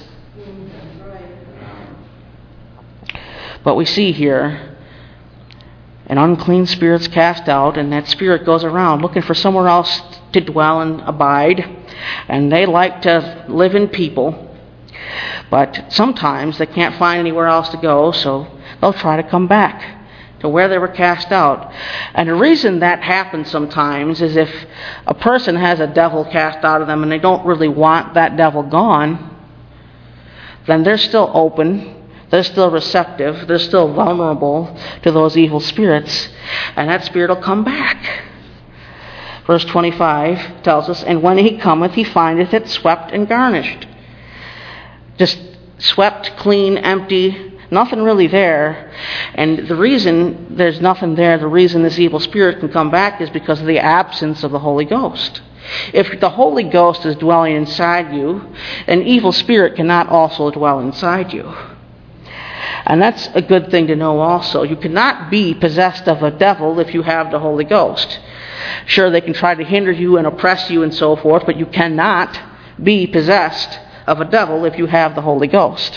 But we see here an unclean spirit's cast out, and that spirit goes around looking for somewhere else to dwell and abide. And they like to live in people. But sometimes they can't find anywhere else to go, so they'll try to come back to where they were cast out. And the reason that happens sometimes is if a person has a devil cast out of them and they don't really want that devil gone, then they're still open, they're still receptive, they're still vulnerable to those evil spirits, and that spirit will come back. Verse 25 tells us, and when he cometh, he findeth it swept and garnished. Just swept, clean, empty, nothing really there. And the reason there's nothing there, the reason this evil spirit can come back is because of the absence of the Holy Ghost. If the Holy Ghost is dwelling inside you, an evil spirit cannot also dwell inside you. And that's a good thing to know also. You cannot be possessed of a devil if you have the Holy Ghost. Sure, they can try to hinder you and oppress you and so forth, but you cannot be possessed of a devil if you have the Holy Ghost.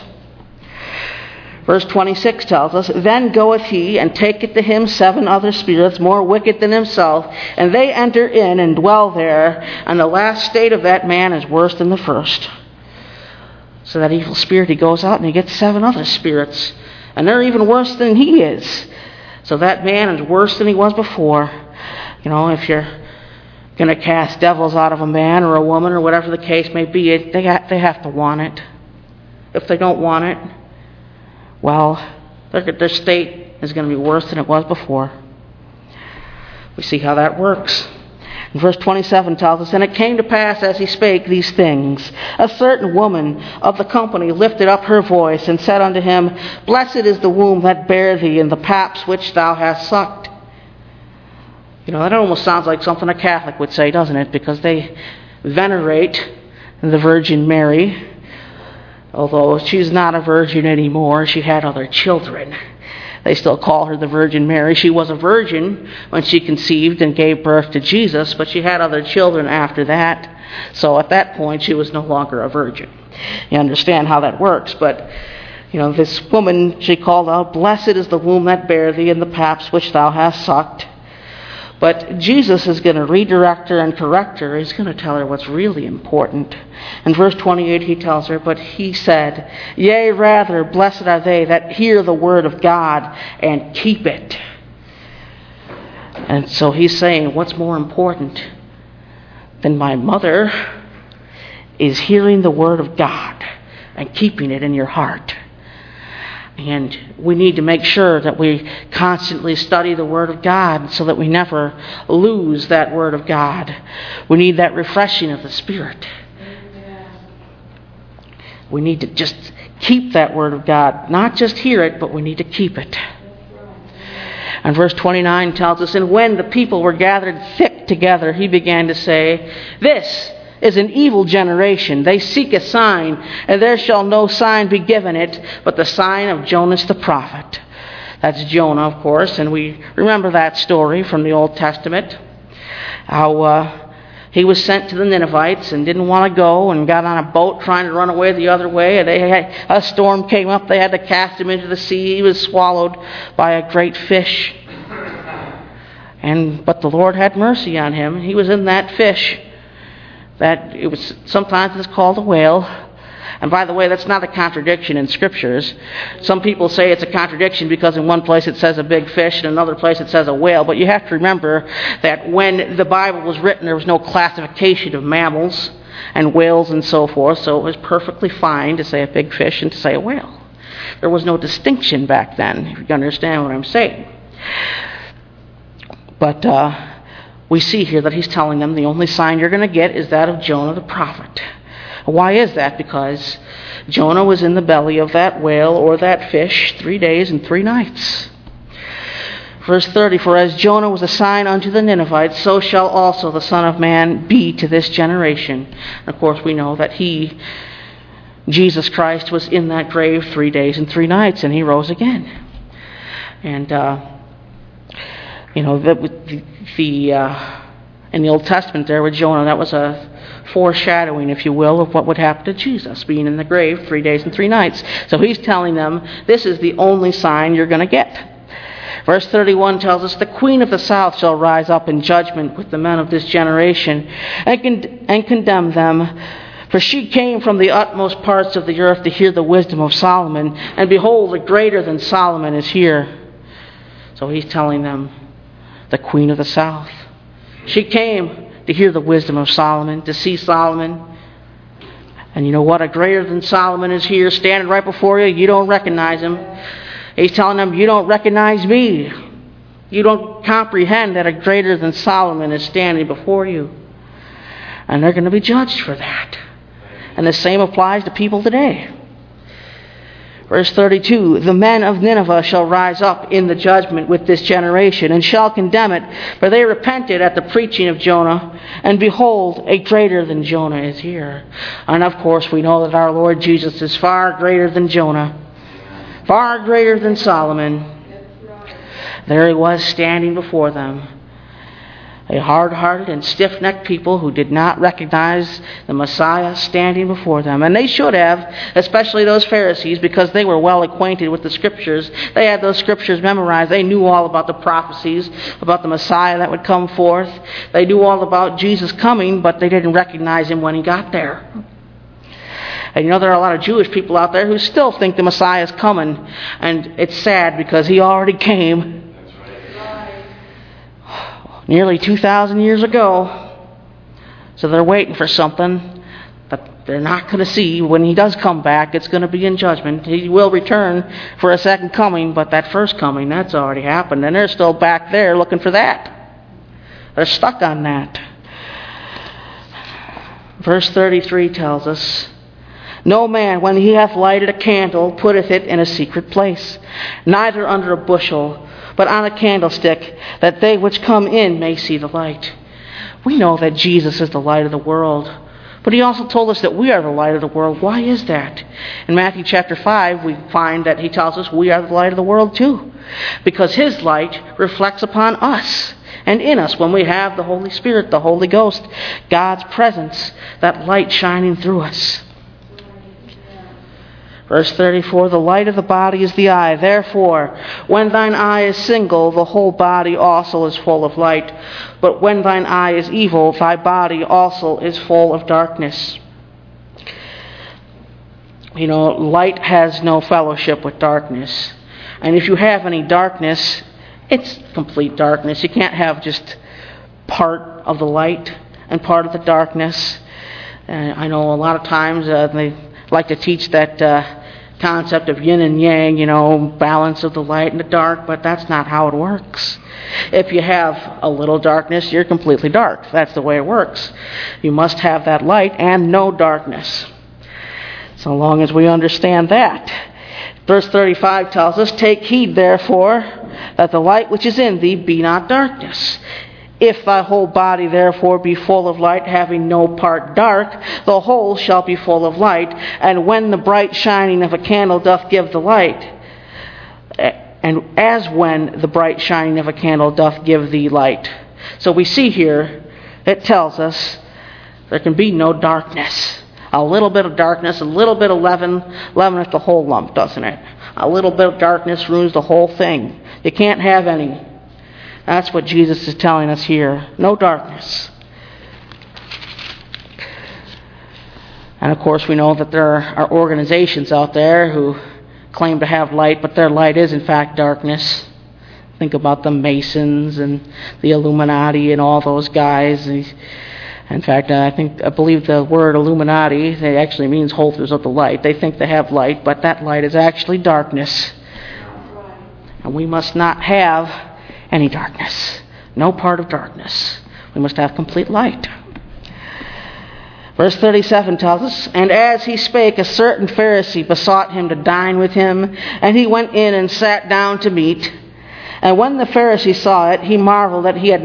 Verse 26 tells us, then goeth he and taketh to him 7 other spirits more wicked than himself, and they enter in and dwell there, and the last state of that man is worse than the first. So that evil spirit, he goes out and he gets 7 other spirits, and they're even worse than he is. So that man is worse than he was before. You know, if you're going to cast devils out of a man or a woman or whatever the case may be, they have to want it. If they don't want it, well, their state is going to be worse than it was before. We see how that works. And verse 27 tells us, and it came to pass as he spake these things, a certain woman of the company lifted up her voice and said unto him, blessed is the womb that bare thee, and the paps which thou hast sucked. You know, that almost sounds like something a Catholic would say, doesn't it? Because they venerate the Virgin Mary. Although she's not a virgin anymore, she had other children. They still call her the Virgin Mary. She was a virgin when she conceived and gave birth to Jesus, but she had other children after that. So at that point, she was no longer a virgin. You understand how that works. But, you know, this woman, she called out, blessed is the womb that bare thee, and the paps which thou hast sucked. But Jesus is going to redirect her and correct her. He's going to tell her what's really important. In verse 28, he tells her, but he said, yea, rather, blessed are they that hear the word of God and keep it. And so he's saying, what's more important than my mother is hearing the word of God and keeping it in your heart. And we need to make sure that we constantly study the Word of God so that we never lose that Word of God. We need that refreshing of the Spirit. We need to just keep that Word of God. Not just hear it, but we need to keep it. And verse 29 tells us, and when the people were gathered thick together, he began to say, this is an evil generation. They seek a sign, and there shall no sign be given it, but the sign of Jonas the prophet. That's Jonah, of course, and we remember that story from the Old Testament. How he was sent to the Ninevites and didn't want to go and got on a boat trying to run away the other way. And a storm came up. They had to cast him into the sea. He was swallowed by a great fish. But the Lord had mercy on him. He was in that fish. That it was sometimes it's called a whale. And by the way, that's not a contradiction in scriptures. Some people say it's a contradiction because in one place it says a big fish, and in another place it says a whale. But you have to remember that when the Bible was written, there was no classification of mammals and whales and so forth. So it was perfectly fine to say a big fish and to say a whale. There was no distinction back then, if you understand what I'm saying. But we see here that he's telling them the only sign you're going to get is that of Jonah the prophet. Why is that? Because Jonah was in the belly of that whale or that fish 3 days and 3 nights. Verse 30, for as Jonah was a sign unto the Ninevites, so shall also the Son of Man be to this generation. And of course we know that Jesus Christ, was in that grave 3 days and 3 nights, and he rose again. And in the Old Testament there with Jonah, that was a foreshadowing, if you will, of what would happen to Jesus, being in the grave 3 days and 3 nights. So he's telling them, this is the only sign you're going to get. Verse 31 tells us, the queen of the south shall rise up in judgment with the men of this generation and condemn them. For she came from the utmost parts of the earth to hear the wisdom of Solomon, and behold, the greater than Solomon is here. So he's telling them, the queen of the south. She came to hear the wisdom of Solomon, to see Solomon. And you know what? A greater than Solomon is here, standing right before you. You don't recognize him. He's telling them, you don't recognize me. You don't comprehend that a greater than Solomon is standing before you. And they're going to be judged for that. And the same applies to people today. Verse 32, the men of Nineveh shall rise up in the judgment with this generation, and shall condemn it, for they repented at the preaching of Jonah, and behold, a greater than Jonah is here. And of course we know that our Lord Jesus is far greater than Jonah, far greater than Solomon. There he was standing before them, a hard-hearted and stiff-necked people who did not recognize the Messiah standing before them. And they should have, especially those Pharisees, because they were well acquainted with the Scriptures. They had those Scriptures memorized. They knew all about the prophecies, about the Messiah that would come forth. They knew all about Jesus coming, but they didn't recognize him when he got there. And you know, there are a lot of Jewish people out there who still think the Messiah is coming. And it's sad because he already came nearly 2,000 years ago. So they're waiting for something that they're not going to see when he does come back. It's going to be in judgment. He will return for a second coming, but that first coming, that's already happened. And they're still back there looking for that. They're stuck on that. Verse 33 tells us, no man, when he hath lighted a candle, putteth it in a secret place, neither under a bushel, but on a candlestick, that they which come in may see the light. We know that Jesus is the light of the world, but he also told us that we are the light of the world. Why is that? In Matthew chapter 5, we find that he tells us we are the light of the world too, because his light reflects upon us and in us when we have the Holy Spirit, the Holy Ghost, God's presence, that light shining through us. Verse 34, the light of the body is the eye. Therefore, when thine eye is single, the whole body also is full of light. But when thine eye is evil, thy body also is full of darkness. You know, light has no fellowship with darkness. And if you have any darkness, it's complete darkness. You can't have just part of the light and part of the darkness. And I know a lot of times they like to teach that concept of yin and yang, you know, balance of the light and the dark, but that's not how it works. If you have a little darkness, you're completely dark. That's the way it works. You must have that light and no darkness. So long as we understand that. Verse 35 tells us, take heed therefore that the light which is in thee be not darkness. If thy whole body therefore be full of light, having no part dark, the whole shall be full of light. And when the bright shining of a candle doth give the light, and as when the bright shining of a candle doth give thee light. So we see here, it tells us there can be no darkness. A little bit of darkness, a little bit of leaveneth the whole lump, doesn't it? A little bit of darkness ruins the whole thing. You can't have any. That's what Jesus is telling us here. No darkness. And of course we know that there are organizations out there who claim to have light, but their light is in fact darkness. Think about the Masons and the Illuminati and all those guys. In fact, I believe the word Illuminati, it actually means holders of the light. They think they have light, but that light is actually darkness. And we must not have any darkness. No part of darkness. We must have complete light. Verse 37 tells us, and as he spake, a certain Pharisee besought him to dine with him, and he went in and sat down to meat. And when the Pharisee saw it, he marveled that he had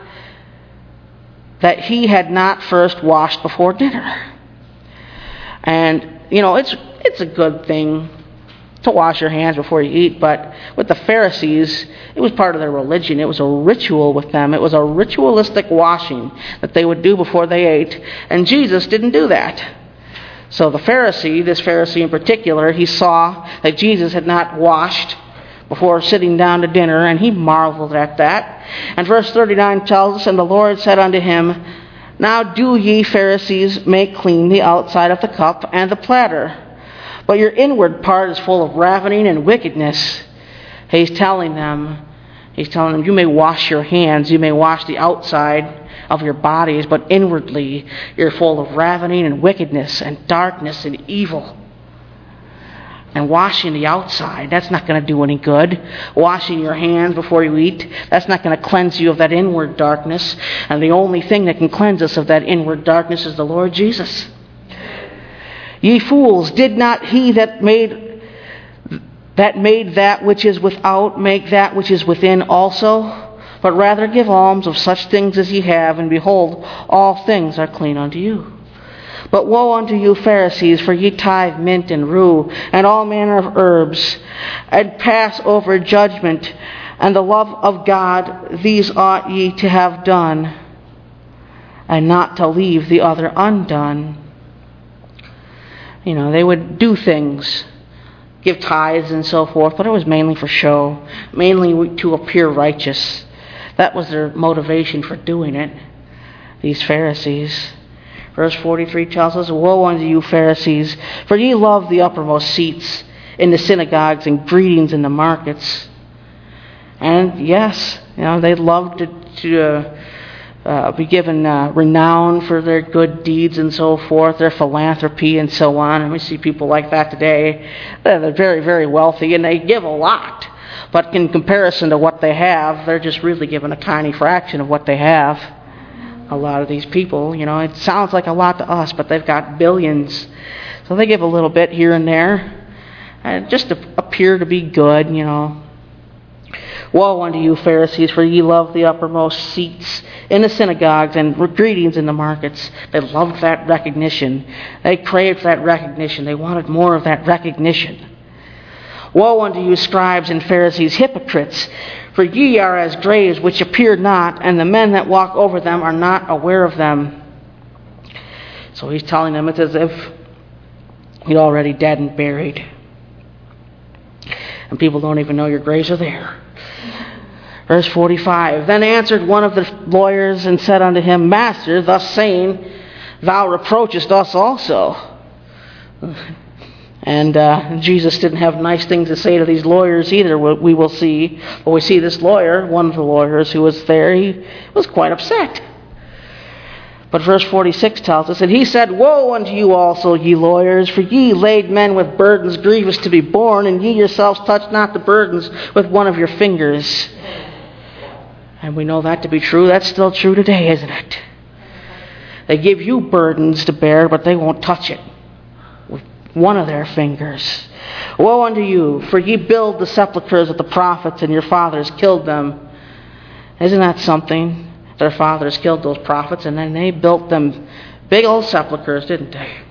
not first washed before dinner. And, you know, it's a good thing to wash your hands before you eat, but with the Pharisees, it was part of their religion. It was a ritual with them. It was a ritualistic washing that they would do before they ate, and Jesus didn't do that. So this Pharisee in particular, he saw that Jesus had not washed before sitting down to dinner, and he marveled at that. And verse 39 tells us, and the Lord said unto him, now do ye Pharisees make clean the outside of the cup and the platter, but your inward part is full of ravening and wickedness. He's telling them, you may wash your hands, you may wash the outside of your bodies, but inwardly you're full of ravening and wickedness and darkness and evil. And washing the outside, that's not going to do any good. Washing your hands before you eat, that's not going to cleanse you of that inward darkness. And the only thing that can cleanse us of that inward darkness is the Lord Jesus. Ye fools, did not he that made that which is without make that which is within also? But rather give alms of such things as ye have, and behold, all things are clean unto you. But woe unto you, Pharisees, for ye tithe mint and rue, and all manner of herbs, and pass over judgment, and the love of God, these ought ye to have done, and not to leave the other undone. They would do things, give tithes and so forth, but it was mainly for show, mainly to appear righteous. That was their motivation for doing it, these Pharisees. Verse 43 tells us, woe unto you, Pharisees, for ye love the uppermost seats in the synagogues and greetings in the markets. And yes, they loved to be given renown for their good deeds and so forth, their philanthropy and so on. And we see people like that today. They're very, very wealthy and they give a lot. But in comparison to what they have, they're just really given a tiny fraction of what they have. A lot of these people, it sounds like a lot to us, but they've got billions. So they give a little bit here and there, just to appear to be good, Woe unto you, Pharisees, for ye love the uppermost seats in the synagogues and greetings in the markets. They loved that recognition. They craved that recognition. They wanted more of that recognition. Woe unto you, scribes and Pharisees, hypocrites! For ye are as graves which appear not, and the men that walk over them are not aware of them. So he's telling them it's as if you're already dead and buried. And people don't even know your graves are there. Verse 45, Then answered one of the lawyers and said unto him, Master, thus saying, thou reproachest us also. And Jesus didn't have nice things to say to these lawyers either, we will see. But we see this lawyer, one of the lawyers who was there, he was quite upset. But verse 46 tells us, And he said, Woe unto you also, ye lawyers, for ye laid men with burdens grievous to be borne, and ye yourselves touch not the burdens with one of your fingers. And we know that to be true. That's still true today, isn't it? They give you burdens to bear, but they won't touch it with one of their fingers. Woe unto you, for ye build the sepulchres of the prophets, and your fathers killed them. Isn't that something? Their fathers killed those prophets, and then they built them big old sepulchres, didn't they?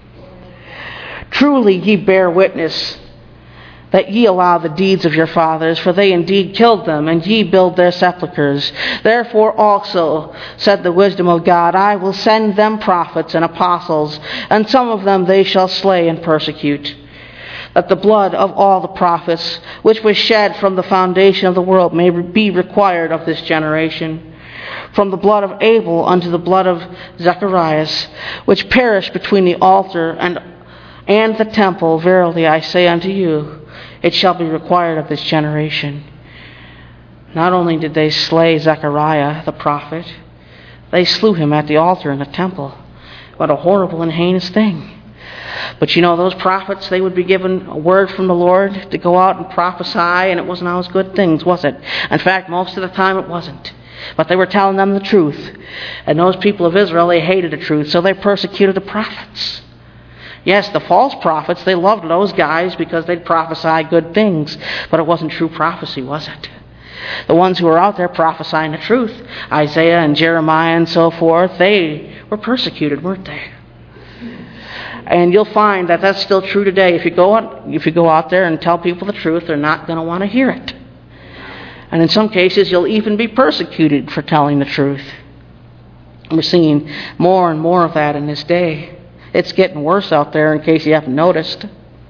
Truly ye bear witness that ye allow the deeds of your fathers, for they indeed killed them, and ye build their sepulchres. Therefore also said the wisdom of God, I will send them prophets and apostles, and some of them they shall slay and persecute, that the blood of all the prophets, which was shed from the foundation of the world, may be required of this generation. From the blood of Abel unto the blood of Zacharias, which perished between the altar and the temple, verily I say unto you, it shall be required of this generation. Not only did they slay Zechariah the prophet, they slew him at the altar in the temple. What a horrible and heinous thing. But those prophets, they would be given a word from the Lord to go out and prophesy, and it wasn't always good things, was it? In fact, most of the time it wasn't. But they were telling them the truth. And those people of Israel, they hated the truth, so they persecuted the prophets. Yes, the false prophets, they loved those guys because they'd prophesy good things. But it wasn't true prophecy, was it? The ones who were out there prophesying the truth, Isaiah and Jeremiah and so forth, they were persecuted, weren't they? And you'll find that that's still true today. If you go out there and tell people the truth, they're not going to want to hear it. And in some cases, you'll even be persecuted for telling the truth. We're seeing more and more of that in this day. It's getting worse out there, in case you haven't noticed.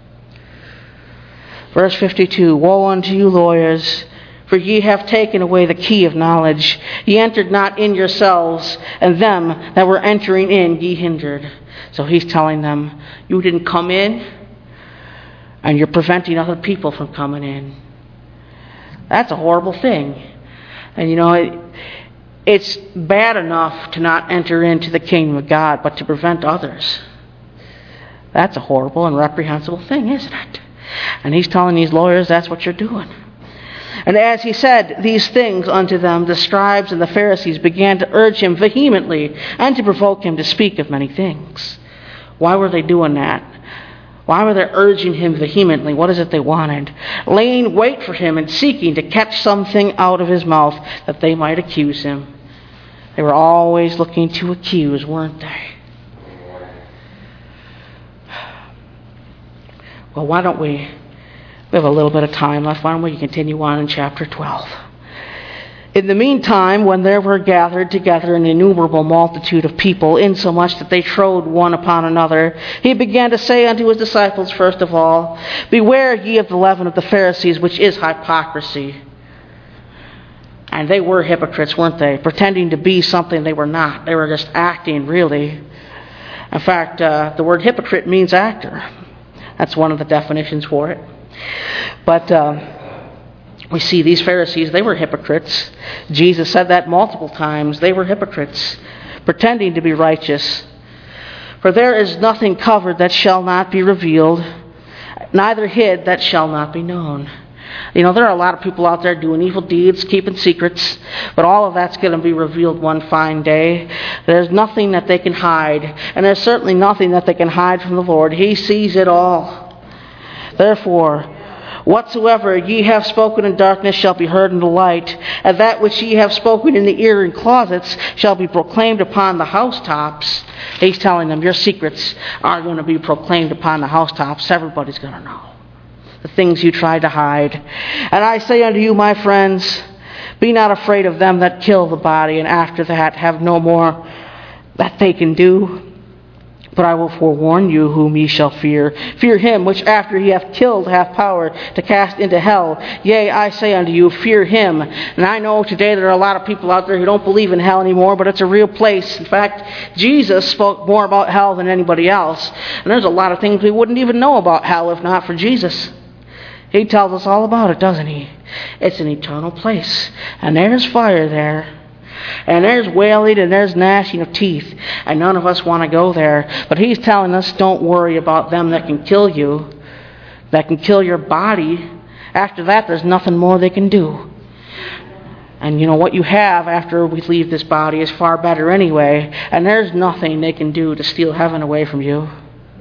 Verse 52, Woe unto you, lawyers, for ye have taken away the key of knowledge. Ye entered not in yourselves, and them that were entering in ye hindered. So he's telling them, you didn't come in, and you're preventing other people from coming in. That's a horrible thing. And it's bad enough to not enter into the kingdom of God, but to prevent others. That's a horrible and reprehensible thing, isn't it? And he's telling these lawyers that's what you're doing. And as he said these things unto them, the scribes and the Pharisees began to urge him vehemently and to provoke him to speak of many things. Why were they doing that? Why were they urging him vehemently? What is it they wanted? Laying wait for him and seeking to catch something out of his mouth that they might accuse him. They were always looking to accuse, weren't they? Well, why don't we have a little bit of time left. Why don't we continue on in chapter 12? In the meantime, when there were gathered together an innumerable multitude of people, insomuch that they trode one upon another, he began to say unto his disciples, first of all, beware ye of the leaven of the Pharisees, which is hypocrisy. And they were hypocrites, weren't they? Pretending to be something they were not. They were just acting, really. In fact, the word hypocrite means actor. That's one of the definitions for it. But we see these Pharisees, they were hypocrites. Jesus said that multiple times. They were hypocrites, pretending to be righteous. For there is nothing covered that shall not be revealed, neither hid that shall not be known. You know, there are a lot of people out there doing evil deeds, keeping secrets, but all of that's going to be revealed one fine day. There's nothing that they can hide, and there's certainly nothing that they can hide from the Lord. He sees it all. Therefore, whatsoever ye have spoken in darkness shall be heard in the light, and that which ye have spoken in the ear in closets shall be proclaimed upon the housetops. He's telling them, your secrets are going to be proclaimed upon the housetops. Everybody's going to know the things you tried to hide. And I say unto you, my friends, be not afraid of them that kill the body, and after that have no more that they can do. But I will forewarn you whom ye shall fear. Fear him which after he hath killed hath power to cast into hell. Yea, I say unto you, fear him. And I know today there are a lot of people out there who don't believe in hell anymore, but it's a real place. In fact, Jesus spoke more about hell than anybody else. And there's a lot of things we wouldn't even know about hell if not for Jesus. He tells us all about it, doesn't he? It's an eternal place. And there's fire there. And there's wailing and there's gnashing of teeth. And none of us want to go there. But he's telling us, don't worry about them that can kill you, that can kill your body. After that, there's nothing more they can do. And you know, what you have after we leave this body is far better anyway. And there's nothing they can do to steal heaven away from you.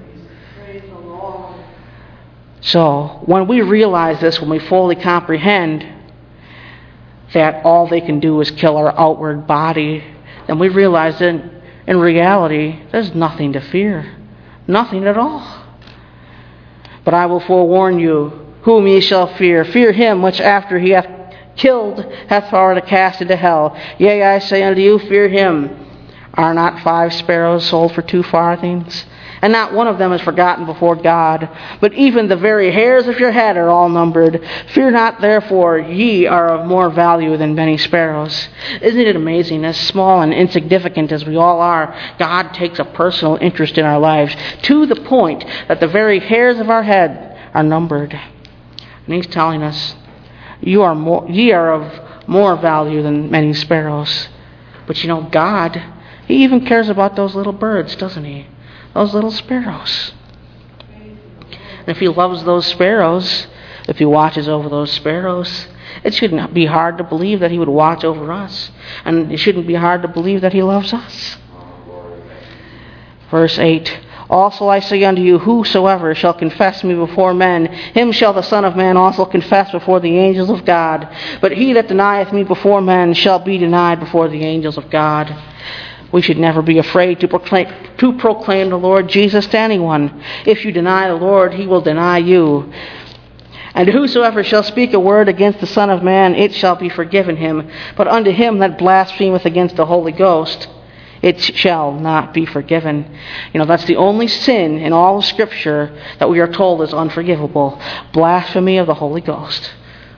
So, when we realize this, when we fully comprehend that all they can do is kill our outward body, then we realize that in reality, there's nothing to fear. Nothing at all. But I will forewarn you, whom ye shall fear. Fear him which after he hath killed hath power to cast into hell. Yea, I say unto you, fear him. Are not 5 sparrows sold for 2 farthings? And not one of them is forgotten before God. But even the very hairs of your head are all numbered. Fear not, therefore, ye are of more value than many sparrows. Isn't it amazing? As small and insignificant as we all are, God takes a personal interest in our lives to the point that the very hairs of our head are numbered. And he's telling us, ye are of more value than many sparrows. But you know, God, he even cares about those little birds, doesn't he? Those little sparrows. And if he loves those sparrows, if he watches over those sparrows, it shouldn't be hard to believe that he would watch over us. And it shouldn't be hard to believe that he loves us. Verse 8. Also I say unto you, whosoever shall confess me before men, him shall the Son of Man also confess before the angels of God. But he that denieth me before men shall be denied before the angels of God. We should never be afraid to proclaim the Lord Jesus to anyone. If you deny the Lord, he will deny you. And whosoever shall speak a word against the Son of Man, it shall be forgiven him. But unto him that blasphemeth against the Holy Ghost, it shall not be forgiven. You know, that's the only sin in all of Scripture that we are told is unforgivable. Blasphemy of the Holy Ghost.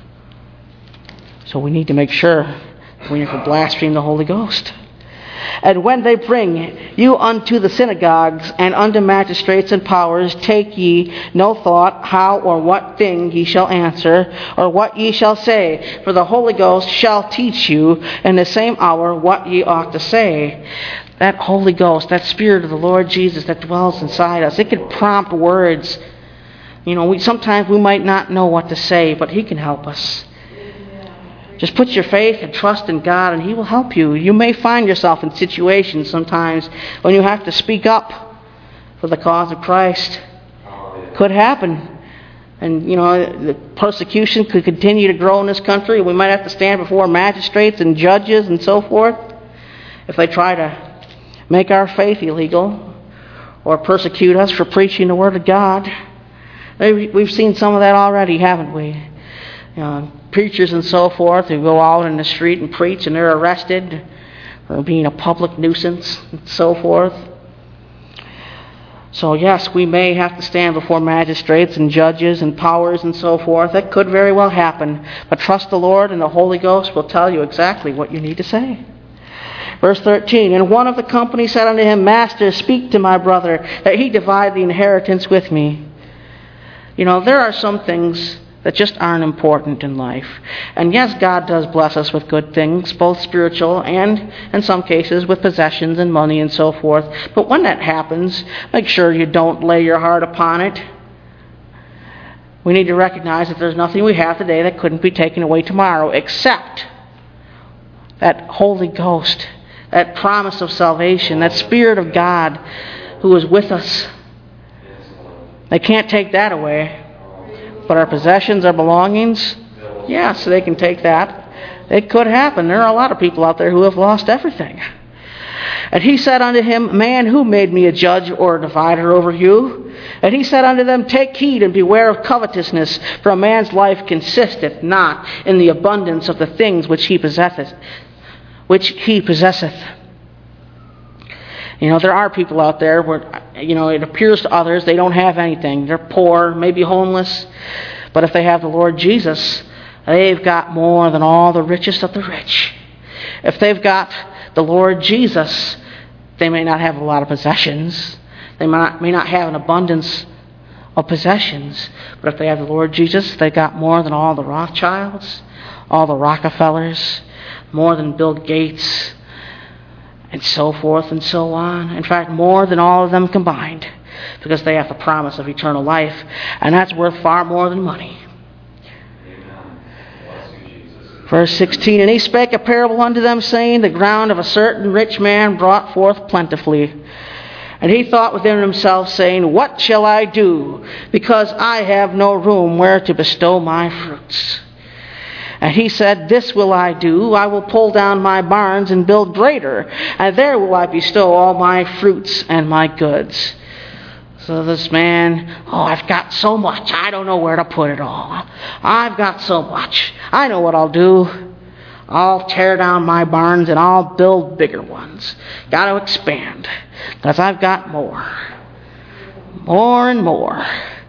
So we need to make sure we never blaspheme the Holy Ghost. And when they bring you unto the synagogues and unto magistrates and powers, take ye no thought how or what thing ye shall answer, or what ye shall say, for the Holy Ghost shall teach you in the same hour what ye ought to say. That Holy Ghost, that Spirit of the Lord Jesus that dwells inside us, it can prompt words. Sometimes we might not know what to say, but He can help us. Just put your faith and trust in God, and He will help you. You may find yourself in situations sometimes when you have to speak up for the cause of Christ. Could happen. And, the persecution could continue to grow in this country. We might have to stand before magistrates and judges and so forth if they try to make our faith illegal or persecute us for preaching the Word of God. We've seen some of that already, haven't we? Preachers and so forth who go out in the street and preach and they're arrested for being a public nuisance and so forth. So yes, we may have to stand before magistrates and judges and powers and so forth. That could very well happen. But trust the Lord, and the Holy Ghost will tell you exactly what you need to say. Verse 13, and one of the company said unto him, Master, speak to my brother, that he divide the inheritance with me. There are some things that just aren't important in life. And yes, God does bless us with good things, both spiritual and, in some cases, with possessions and money and so forth. But when that happens, make sure you don't lay your heart upon it. We need to recognize that there's nothing we have today that couldn't be taken away tomorrow, except that Holy Ghost, that promise of salvation, that Spirit of God who is with us. They can't take that away. But our possessions, our belongings, yes, they can take that. It could happen. There are a lot of people out there who have lost everything. And he said unto him, Man, who made me a judge or a divider over you? And he said unto them, Take heed and beware of covetousness, for a man's life consisteth not in the abundance of the things which he possesseth. There are people out there where, it appears to others they don't have anything. They're poor, maybe homeless. But if they have the Lord Jesus, they've got more than all the richest of the rich. If they've got the Lord Jesus, they may not have a lot of possessions. They may not have an abundance of possessions. But if they have the Lord Jesus, they've got more than all the Rothschilds, all the Rockefellers, more than Bill Gates, and so forth and so on. In fact, more than all of them combined, because they have the promise of eternal life, and that's worth far more than money. Verse 16, and he spake a parable unto them, saying, The ground of a certain rich man brought forth plentifully. And he thought within himself, saying, What shall I do, because I have no room where to bestow my fruits? And he said, This will I do. I will pull down my barns and build greater, and there will I bestow all my fruits and my goods. So this man, I've got so much, I don't know where to put it all. I've got so much. I know what I'll do. I'll tear down my barns and I'll build bigger ones. Got to expand, because I've got more. More and more.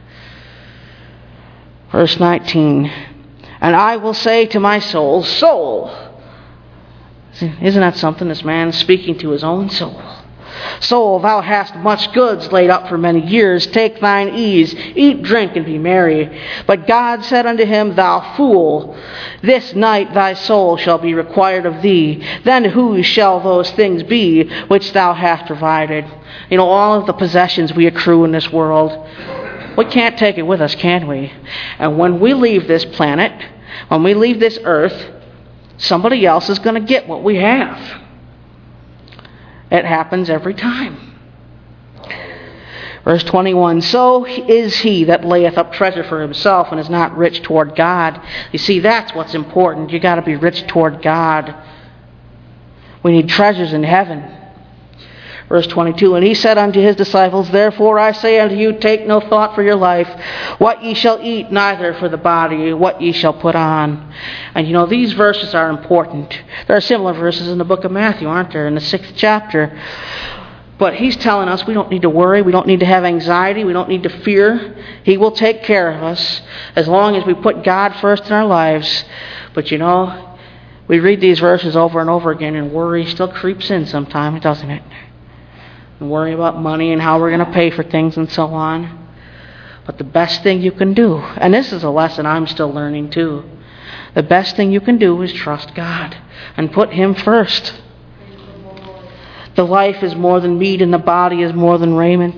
Verse 19. And I will say to my soul, Soul. Isn't that something? This man speaking to his own soul. Soul, thou hast much goods laid up for many years. Take thine ease, eat, drink, and be merry. But God said unto him, Thou fool, this night thy soul shall be required of thee. Then whose shall those things be which thou hast provided? All of the possessions we accrue in this world, we can't take it with us, can we? And when we leave this planet, when we leave this earth, somebody else is going to get what we have. It happens every time. Verse 21, So is he that layeth up treasure for himself and is not rich toward God. You see, that's what's important. You got to be rich toward God. We need treasures in heaven. Verse 22, And he said unto his disciples, Therefore I say unto you, take no thought for your life, what ye shall eat, neither for the body, what ye shall put on. And these verses are important. There are similar verses in the book of Matthew, aren't there, in the 6th chapter. But he's telling us we don't need to worry, we don't need to have anxiety, we don't need to fear. He will take care of us as long as we put God first in our lives. But we read these verses over and over again, and worry still creeps in sometimes, doesn't it? And worry about money and how we're going to pay for things and so on. But the best thing you can do, and this is a lesson I'm still learning too, the best thing you can do is trust God and put Him first. The life is more than meat and the body is more than raiment.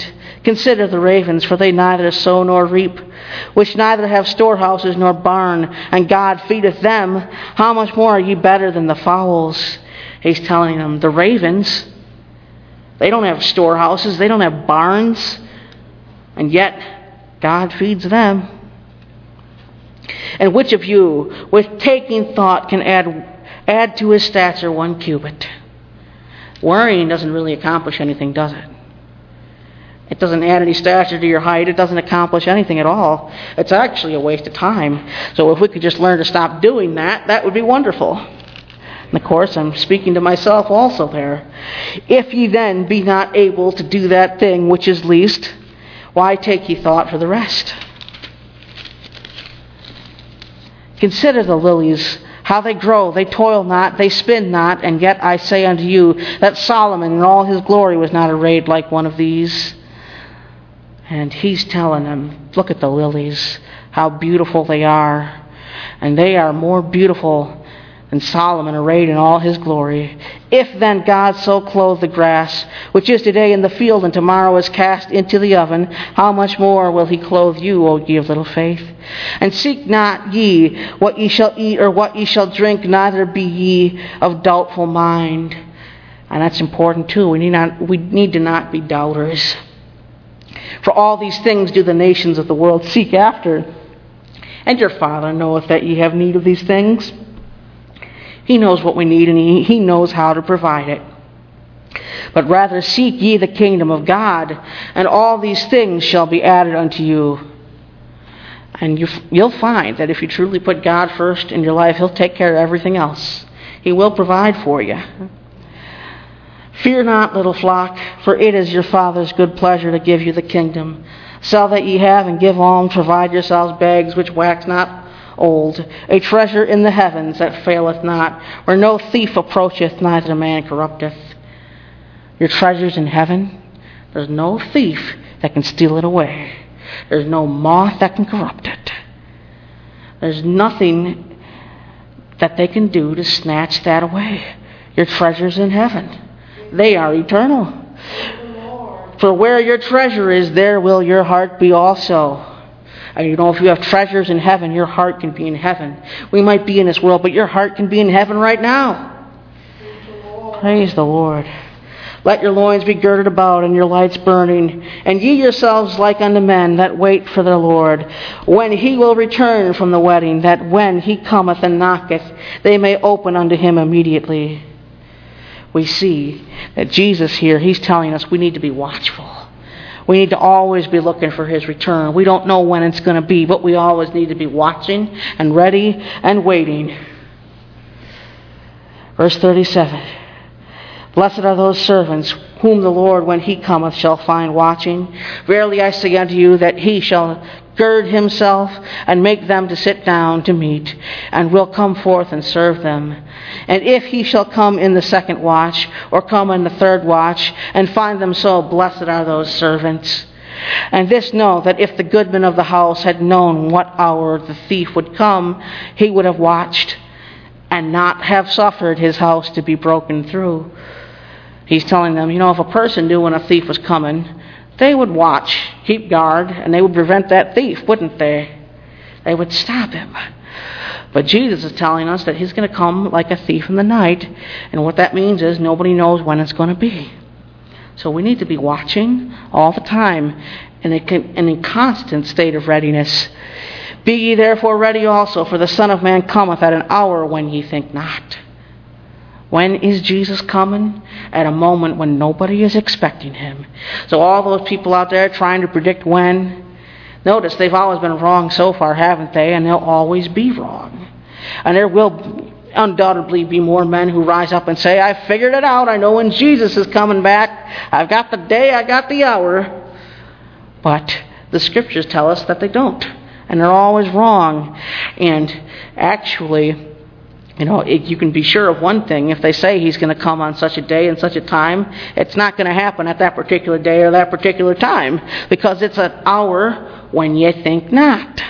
Consider the ravens, for they neither sow nor reap, which neither have storehouses nor barn, and God feedeth them. How much more are ye better than the fowls? He's telling them, the ravens, they don't have storehouses, they don't have barns, and yet God feeds them. And which of you, with taking thought, can add to his stature 1 cubit? Worrying doesn't really accomplish anything, does it? It doesn't add any stature to your height. It doesn't accomplish anything at all. It's actually a waste of time. So if we could just learn to stop doing that, that would be wonderful. And of course, I'm speaking to myself also there. If ye then be not able to do that thing which is least, why take ye thought for the rest? Consider the lilies, how they grow. They toil not, they spin not, and yet I say unto you that Solomon in all his glory was not arrayed like one of these. And he's telling them, look at the lilies, how beautiful they are. And they are more beautiful than Solomon arrayed in all his glory. If then God so clothe the grass, which is today in the field and tomorrow is cast into the oven, how much more will he clothe you, O ye of little faith? And seek not ye what ye shall eat or what ye shall drink, neither be ye of doubtful mind. And that's important too. We need to not be doubters. For all these things do the nations of the world seek after. And your Father knoweth that ye have need of these things. He knows what we need, and He knows how to provide it. But rather seek ye the kingdom of God, and all these things shall be added unto you. And you'll find that if you truly put God first in your life, He'll take care of everything else. He will provide for you. Fear not, little flock, for it is your Father's good pleasure to give you the kingdom. Sell that ye have, and give alms. Provide yourselves bags which wax not old, a treasure in the heavens that faileth not, where no thief approacheth, neither man corrupteth. Your treasure's in heaven. There's no thief that can steal it away. There's no moth that can corrupt it. There's nothing that they can do to snatch that away. Your treasure's in heaven. They are eternal. For where your treasure is, there will your heart be also. And you know, if you have treasures in heaven, your heart can be in heaven. We might be in this world, but your heart can be in heaven right now. Praise the Lord. Let your loins be girded about and your lights burning, and ye yourselves like unto men that wait for the Lord, when He will return from the wedding, that when He cometh and knocketh, they may open unto Him immediately. We see that Jesus here, He's telling us we need to be watchful. We need to always be looking for His return. We don't know when it's going to be, but we always need to be watching and ready and waiting. Verse 37. Blessed are those servants whom the Lord, when He cometh, shall find watching. Verily I say unto you that He shall gird Himself and make them to sit down to meat, and will come forth and serve them. And if He shall come in the second watch, or come in the third watch, and find them so, blessed are those servants. And this know, that if the goodman of the house had known what hour the thief would come, he would have watched, and not have suffered his house to be broken through. He's telling them, if a person knew when a thief was coming, they would watch, keep guard, and they would prevent that thief, wouldn't they? They would stop him. But Jesus is telling us that He's going to come like a thief in the night, and what that means is nobody knows when it's going to be. So we need to be watching all the time, and in constant state of readiness. Be ye therefore ready also, for the Son of Man cometh at an hour when ye think not. When is Jesus coming? At a moment when nobody is expecting Him. So all those people out there trying to predict when, notice they've always been wrong so far, haven't they? And they'll always be wrong. And there will undoubtedly be more men who rise up and say, I figured it out. I know when Jesus is coming back. I've got the day, I got the hour. But the Scriptures tell us that they don't. And they're always wrong. And actually, you can be sure of one thing. If they say He's going to come on such a day and such a time, it's not going to happen at that particular day or that particular time, because it's an hour when ye think not.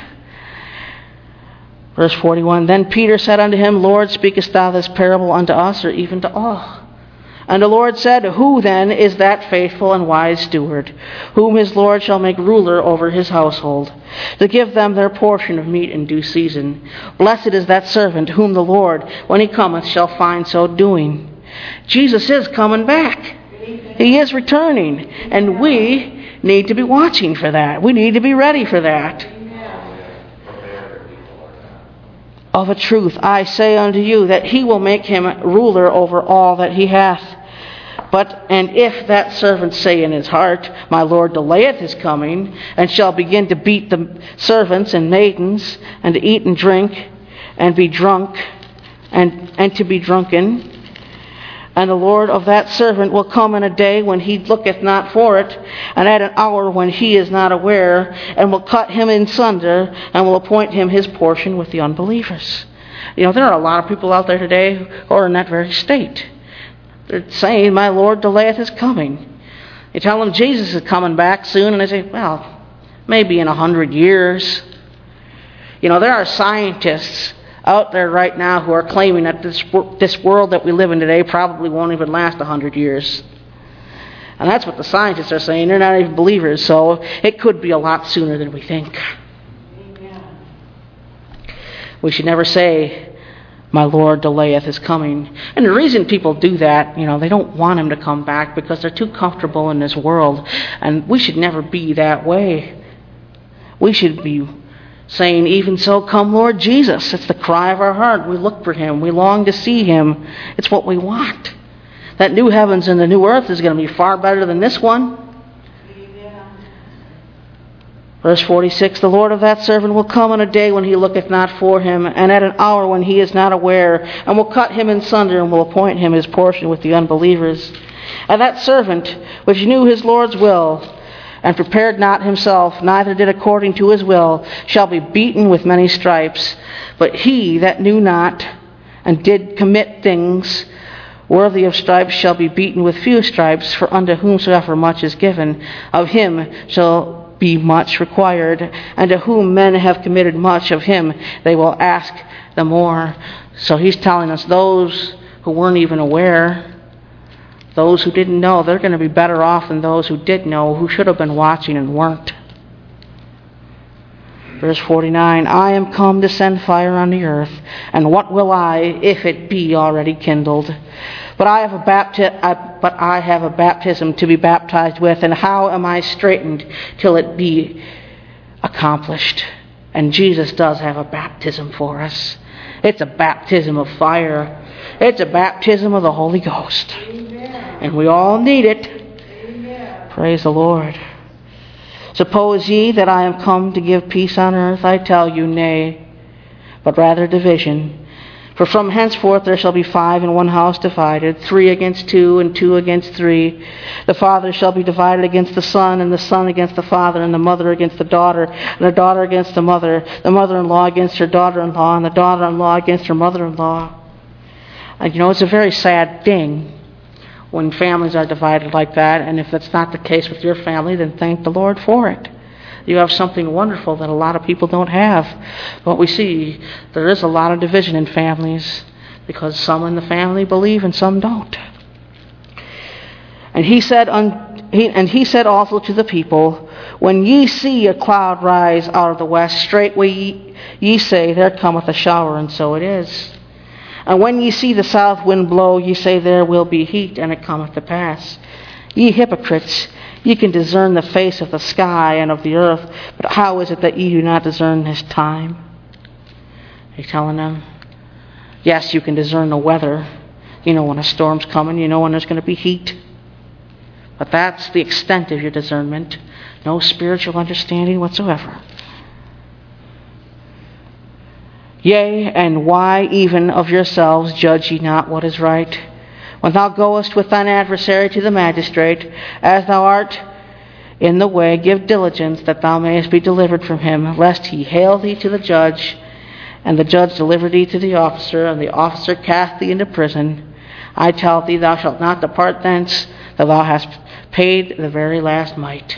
Verse 41, Then Peter said unto Him, Lord, speakest thou this parable unto us, or even to all? And the Lord said, Who then is that faithful and wise steward, whom his Lord shall make ruler over his household, to give them their portion of meat in due season? Blessed is that servant whom the Lord, when he cometh, shall find so doing. Jesus is coming back. He is returning. And we need to be watching for that. We need to be ready for that. Of a truth I say unto you, that he will make him ruler over all that he hath. And if that servant say in his heart, My Lord delayeth his coming, and shall begin to beat the servants and maidens, and to eat and drink, and be drunk, and to be drunken, and the Lord of that servant will come in a day when he looketh not for it, and at an hour when he is not aware, and will cut him in sunder, and will appoint him his portion with the unbelievers. There are a lot of people out there today who are in that very state. They're saying, My Lord delayeth his coming. You tell them Jesus is coming back soon, and they say, well, maybe in 100 years. There are scientists out there right now who are claiming that this world that we live in today probably won't even last 100 years. And that's what the scientists are saying. They're not even believers, so it could be a lot sooner than we think. Amen. We should never say, My Lord delayeth his coming. And the reason people do that, they don't want him to come back because they're too comfortable in this world. And we should never be that way. We should be saying, Even so, come Lord Jesus. It's the cry of our heart. We look for him. We long to see him. It's what we want. That new heavens and the new earth is going to be far better than this one. Verse 46, The Lord of that servant will come on a day when he looketh not for him, and at an hour when he is not aware, and will cut him in sunder, and will appoint him his portion with the unbelievers. And that servant, which knew his Lord's will, and prepared not himself, neither did according to his will, shall be beaten with many stripes. But he that knew not, and did commit things worthy of stripes, shall be beaten with few stripes. For unto whomsoever much is given, of him shall be much required. And to whom men have committed much, of him they will ask the more. So he's telling us those who weren't even aware, those who didn't know, they're going to be better off than those who did know, who should have been watching and weren't. Verse 49, I am come to send fire on the earth, and what will I, if it be already kindled? But I have a baptism to be baptized with, and how am I straitened till it be accomplished? And Jesus does have a baptism for us. It's a baptism of fire. It's a baptism of the Holy Ghost. And we all need it. Amen. Praise the Lord. Suppose ye that I am come to give peace on earth? I tell you, nay, but rather division. For from henceforth there shall be 5 in one house divided, 3 against 2, and 2 against 3. The father shall be divided against the son, and the son against the father, and the mother against the daughter, and the daughter against the mother-in-law against her daughter-in-law, and the daughter-in-law against her mother-in-law. And it's a very sad thing when families are divided like that, and if that's not the case with your family, then thank the Lord for it. You have something wonderful that a lot of people don't have. But we see there is a lot of division in families because some in the family believe and some don't. And he said also to the people, When ye see a cloud rise out of the west, straightway ye say, There cometh a shower, and so it is. And when ye see the south wind blow, ye say, There will be heat, and it cometh to pass. Ye hypocrites, ye can discern the face of the sky and of the earth, but how is it that ye do not discern his time? He's telling them, yes, you can discern the weather. You know when a storm's coming, you know when there's going to be heat. But that's the extent of your discernment. No spiritual understanding whatsoever. Yea, and why even of yourselves judge ye not what is right? When thou goest with thine adversary to the magistrate, as thou art in the way, give diligence that thou mayest be delivered from him, lest he hale thee to the judge, and the judge deliver thee to the officer, and the officer cast thee into prison. I tell thee, thou shalt not depart thence, till thou hast paid the very last mite.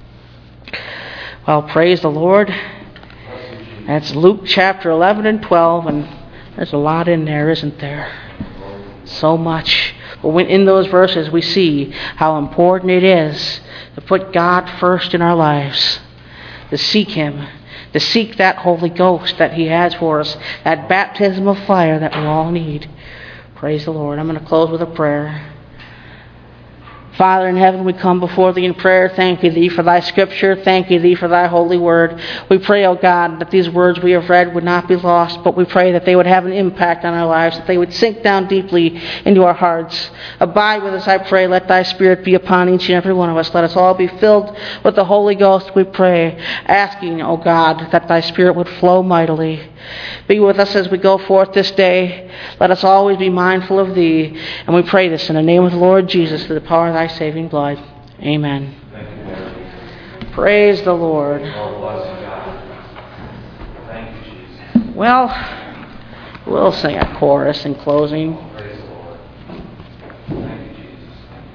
Well, praise the Lord. That's Luke chapter 11 and 12, and there's a lot in there, isn't there? So much. But when in those verses we see how important it is to put God first in our lives, to seek Him, to seek that Holy Ghost that He has for us, that baptism of fire that we all need. Praise the Lord. I'm going to close with a prayer. Father in heaven, we come before Thee in prayer. Thank you Thee for Thy Scripture. Thank you Thee for Thy holy word. We pray, O God, that these words we have read would not be lost, but we pray that they would have an impact on our lives, that they would sink down deeply into our hearts. Abide with us, I pray. Let Thy Spirit be upon each and every one of us. Let us all be filled with the Holy Ghost, we pray, asking, O God, that Thy Spirit would flow mightily. Be with us as we go forth this day. Let us always be mindful of Thee. And we pray this in the name of the Lord Jesus, through the power of Thy saving blood. Amen. Thank you, Lord. Praise the Lord. Lord bless you, God. Thank you, Jesus. Well, we'll sing a chorus in closing. Praise the Lord. Thank you, Jesus.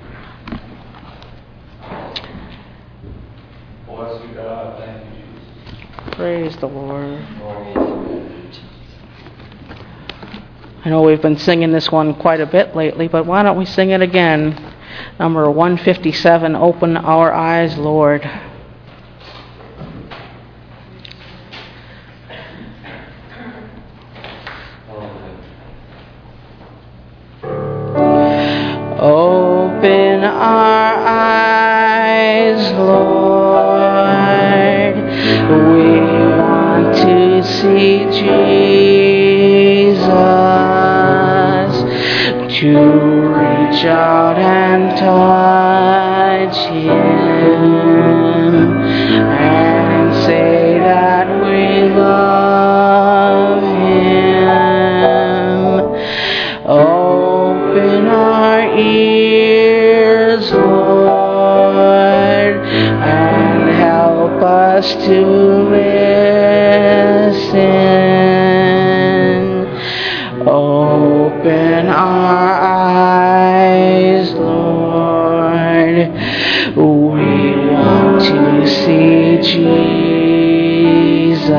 Bless you, God. Thank you, Jesus. Praise the Lord. Lord. I know we've been singing this one quite a bit lately, but why don't we sing it again? Number 157, Open Our Eyes, Lord. Open our eyes, Lord. We want to see Jesus, to reach out and touch Him and say that we love Him. Open our ears, Lord, and help us to listen. Open our eyes, Lord. We want to see Jesus.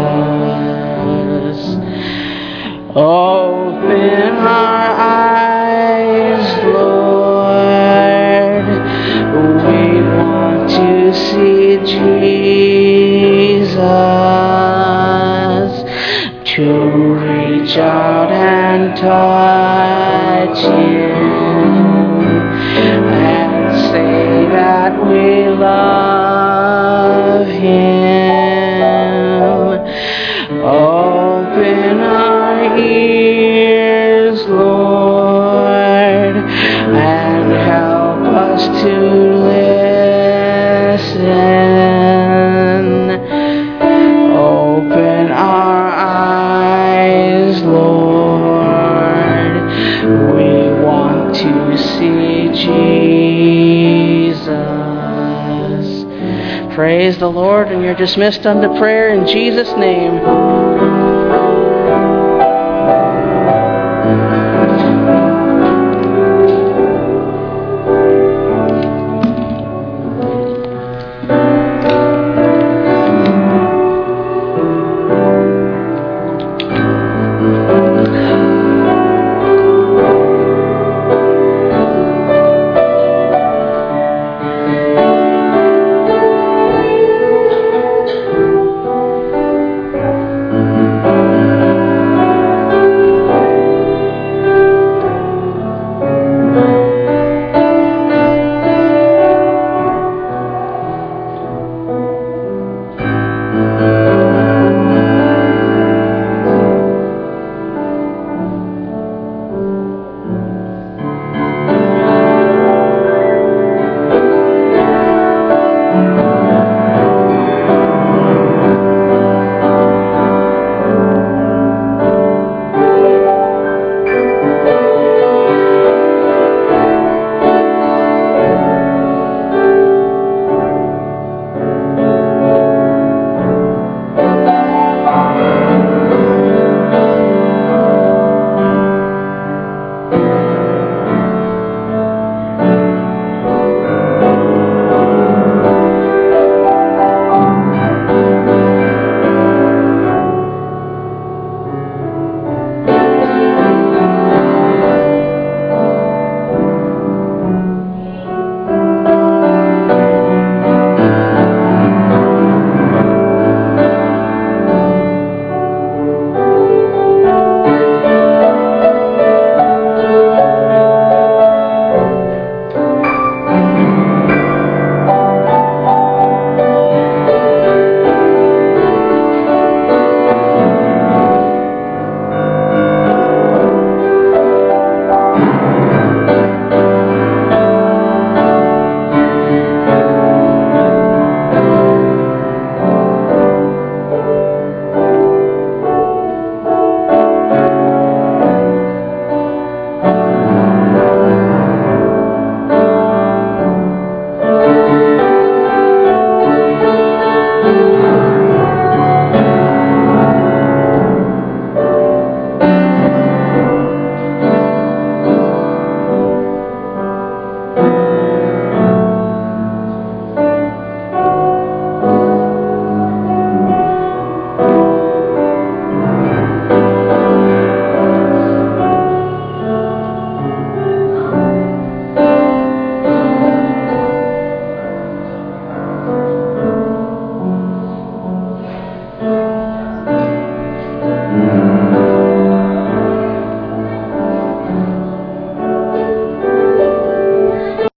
Open our eyes, Lord. We want to see Jesus, to reach out and touch Him and say that we love Him. Open our ears, Lord, and help us to listen. Open our eyes, Lord. We want to see Jesus. Praise the Lord, and you're dismissed unto prayer in Jesus' name.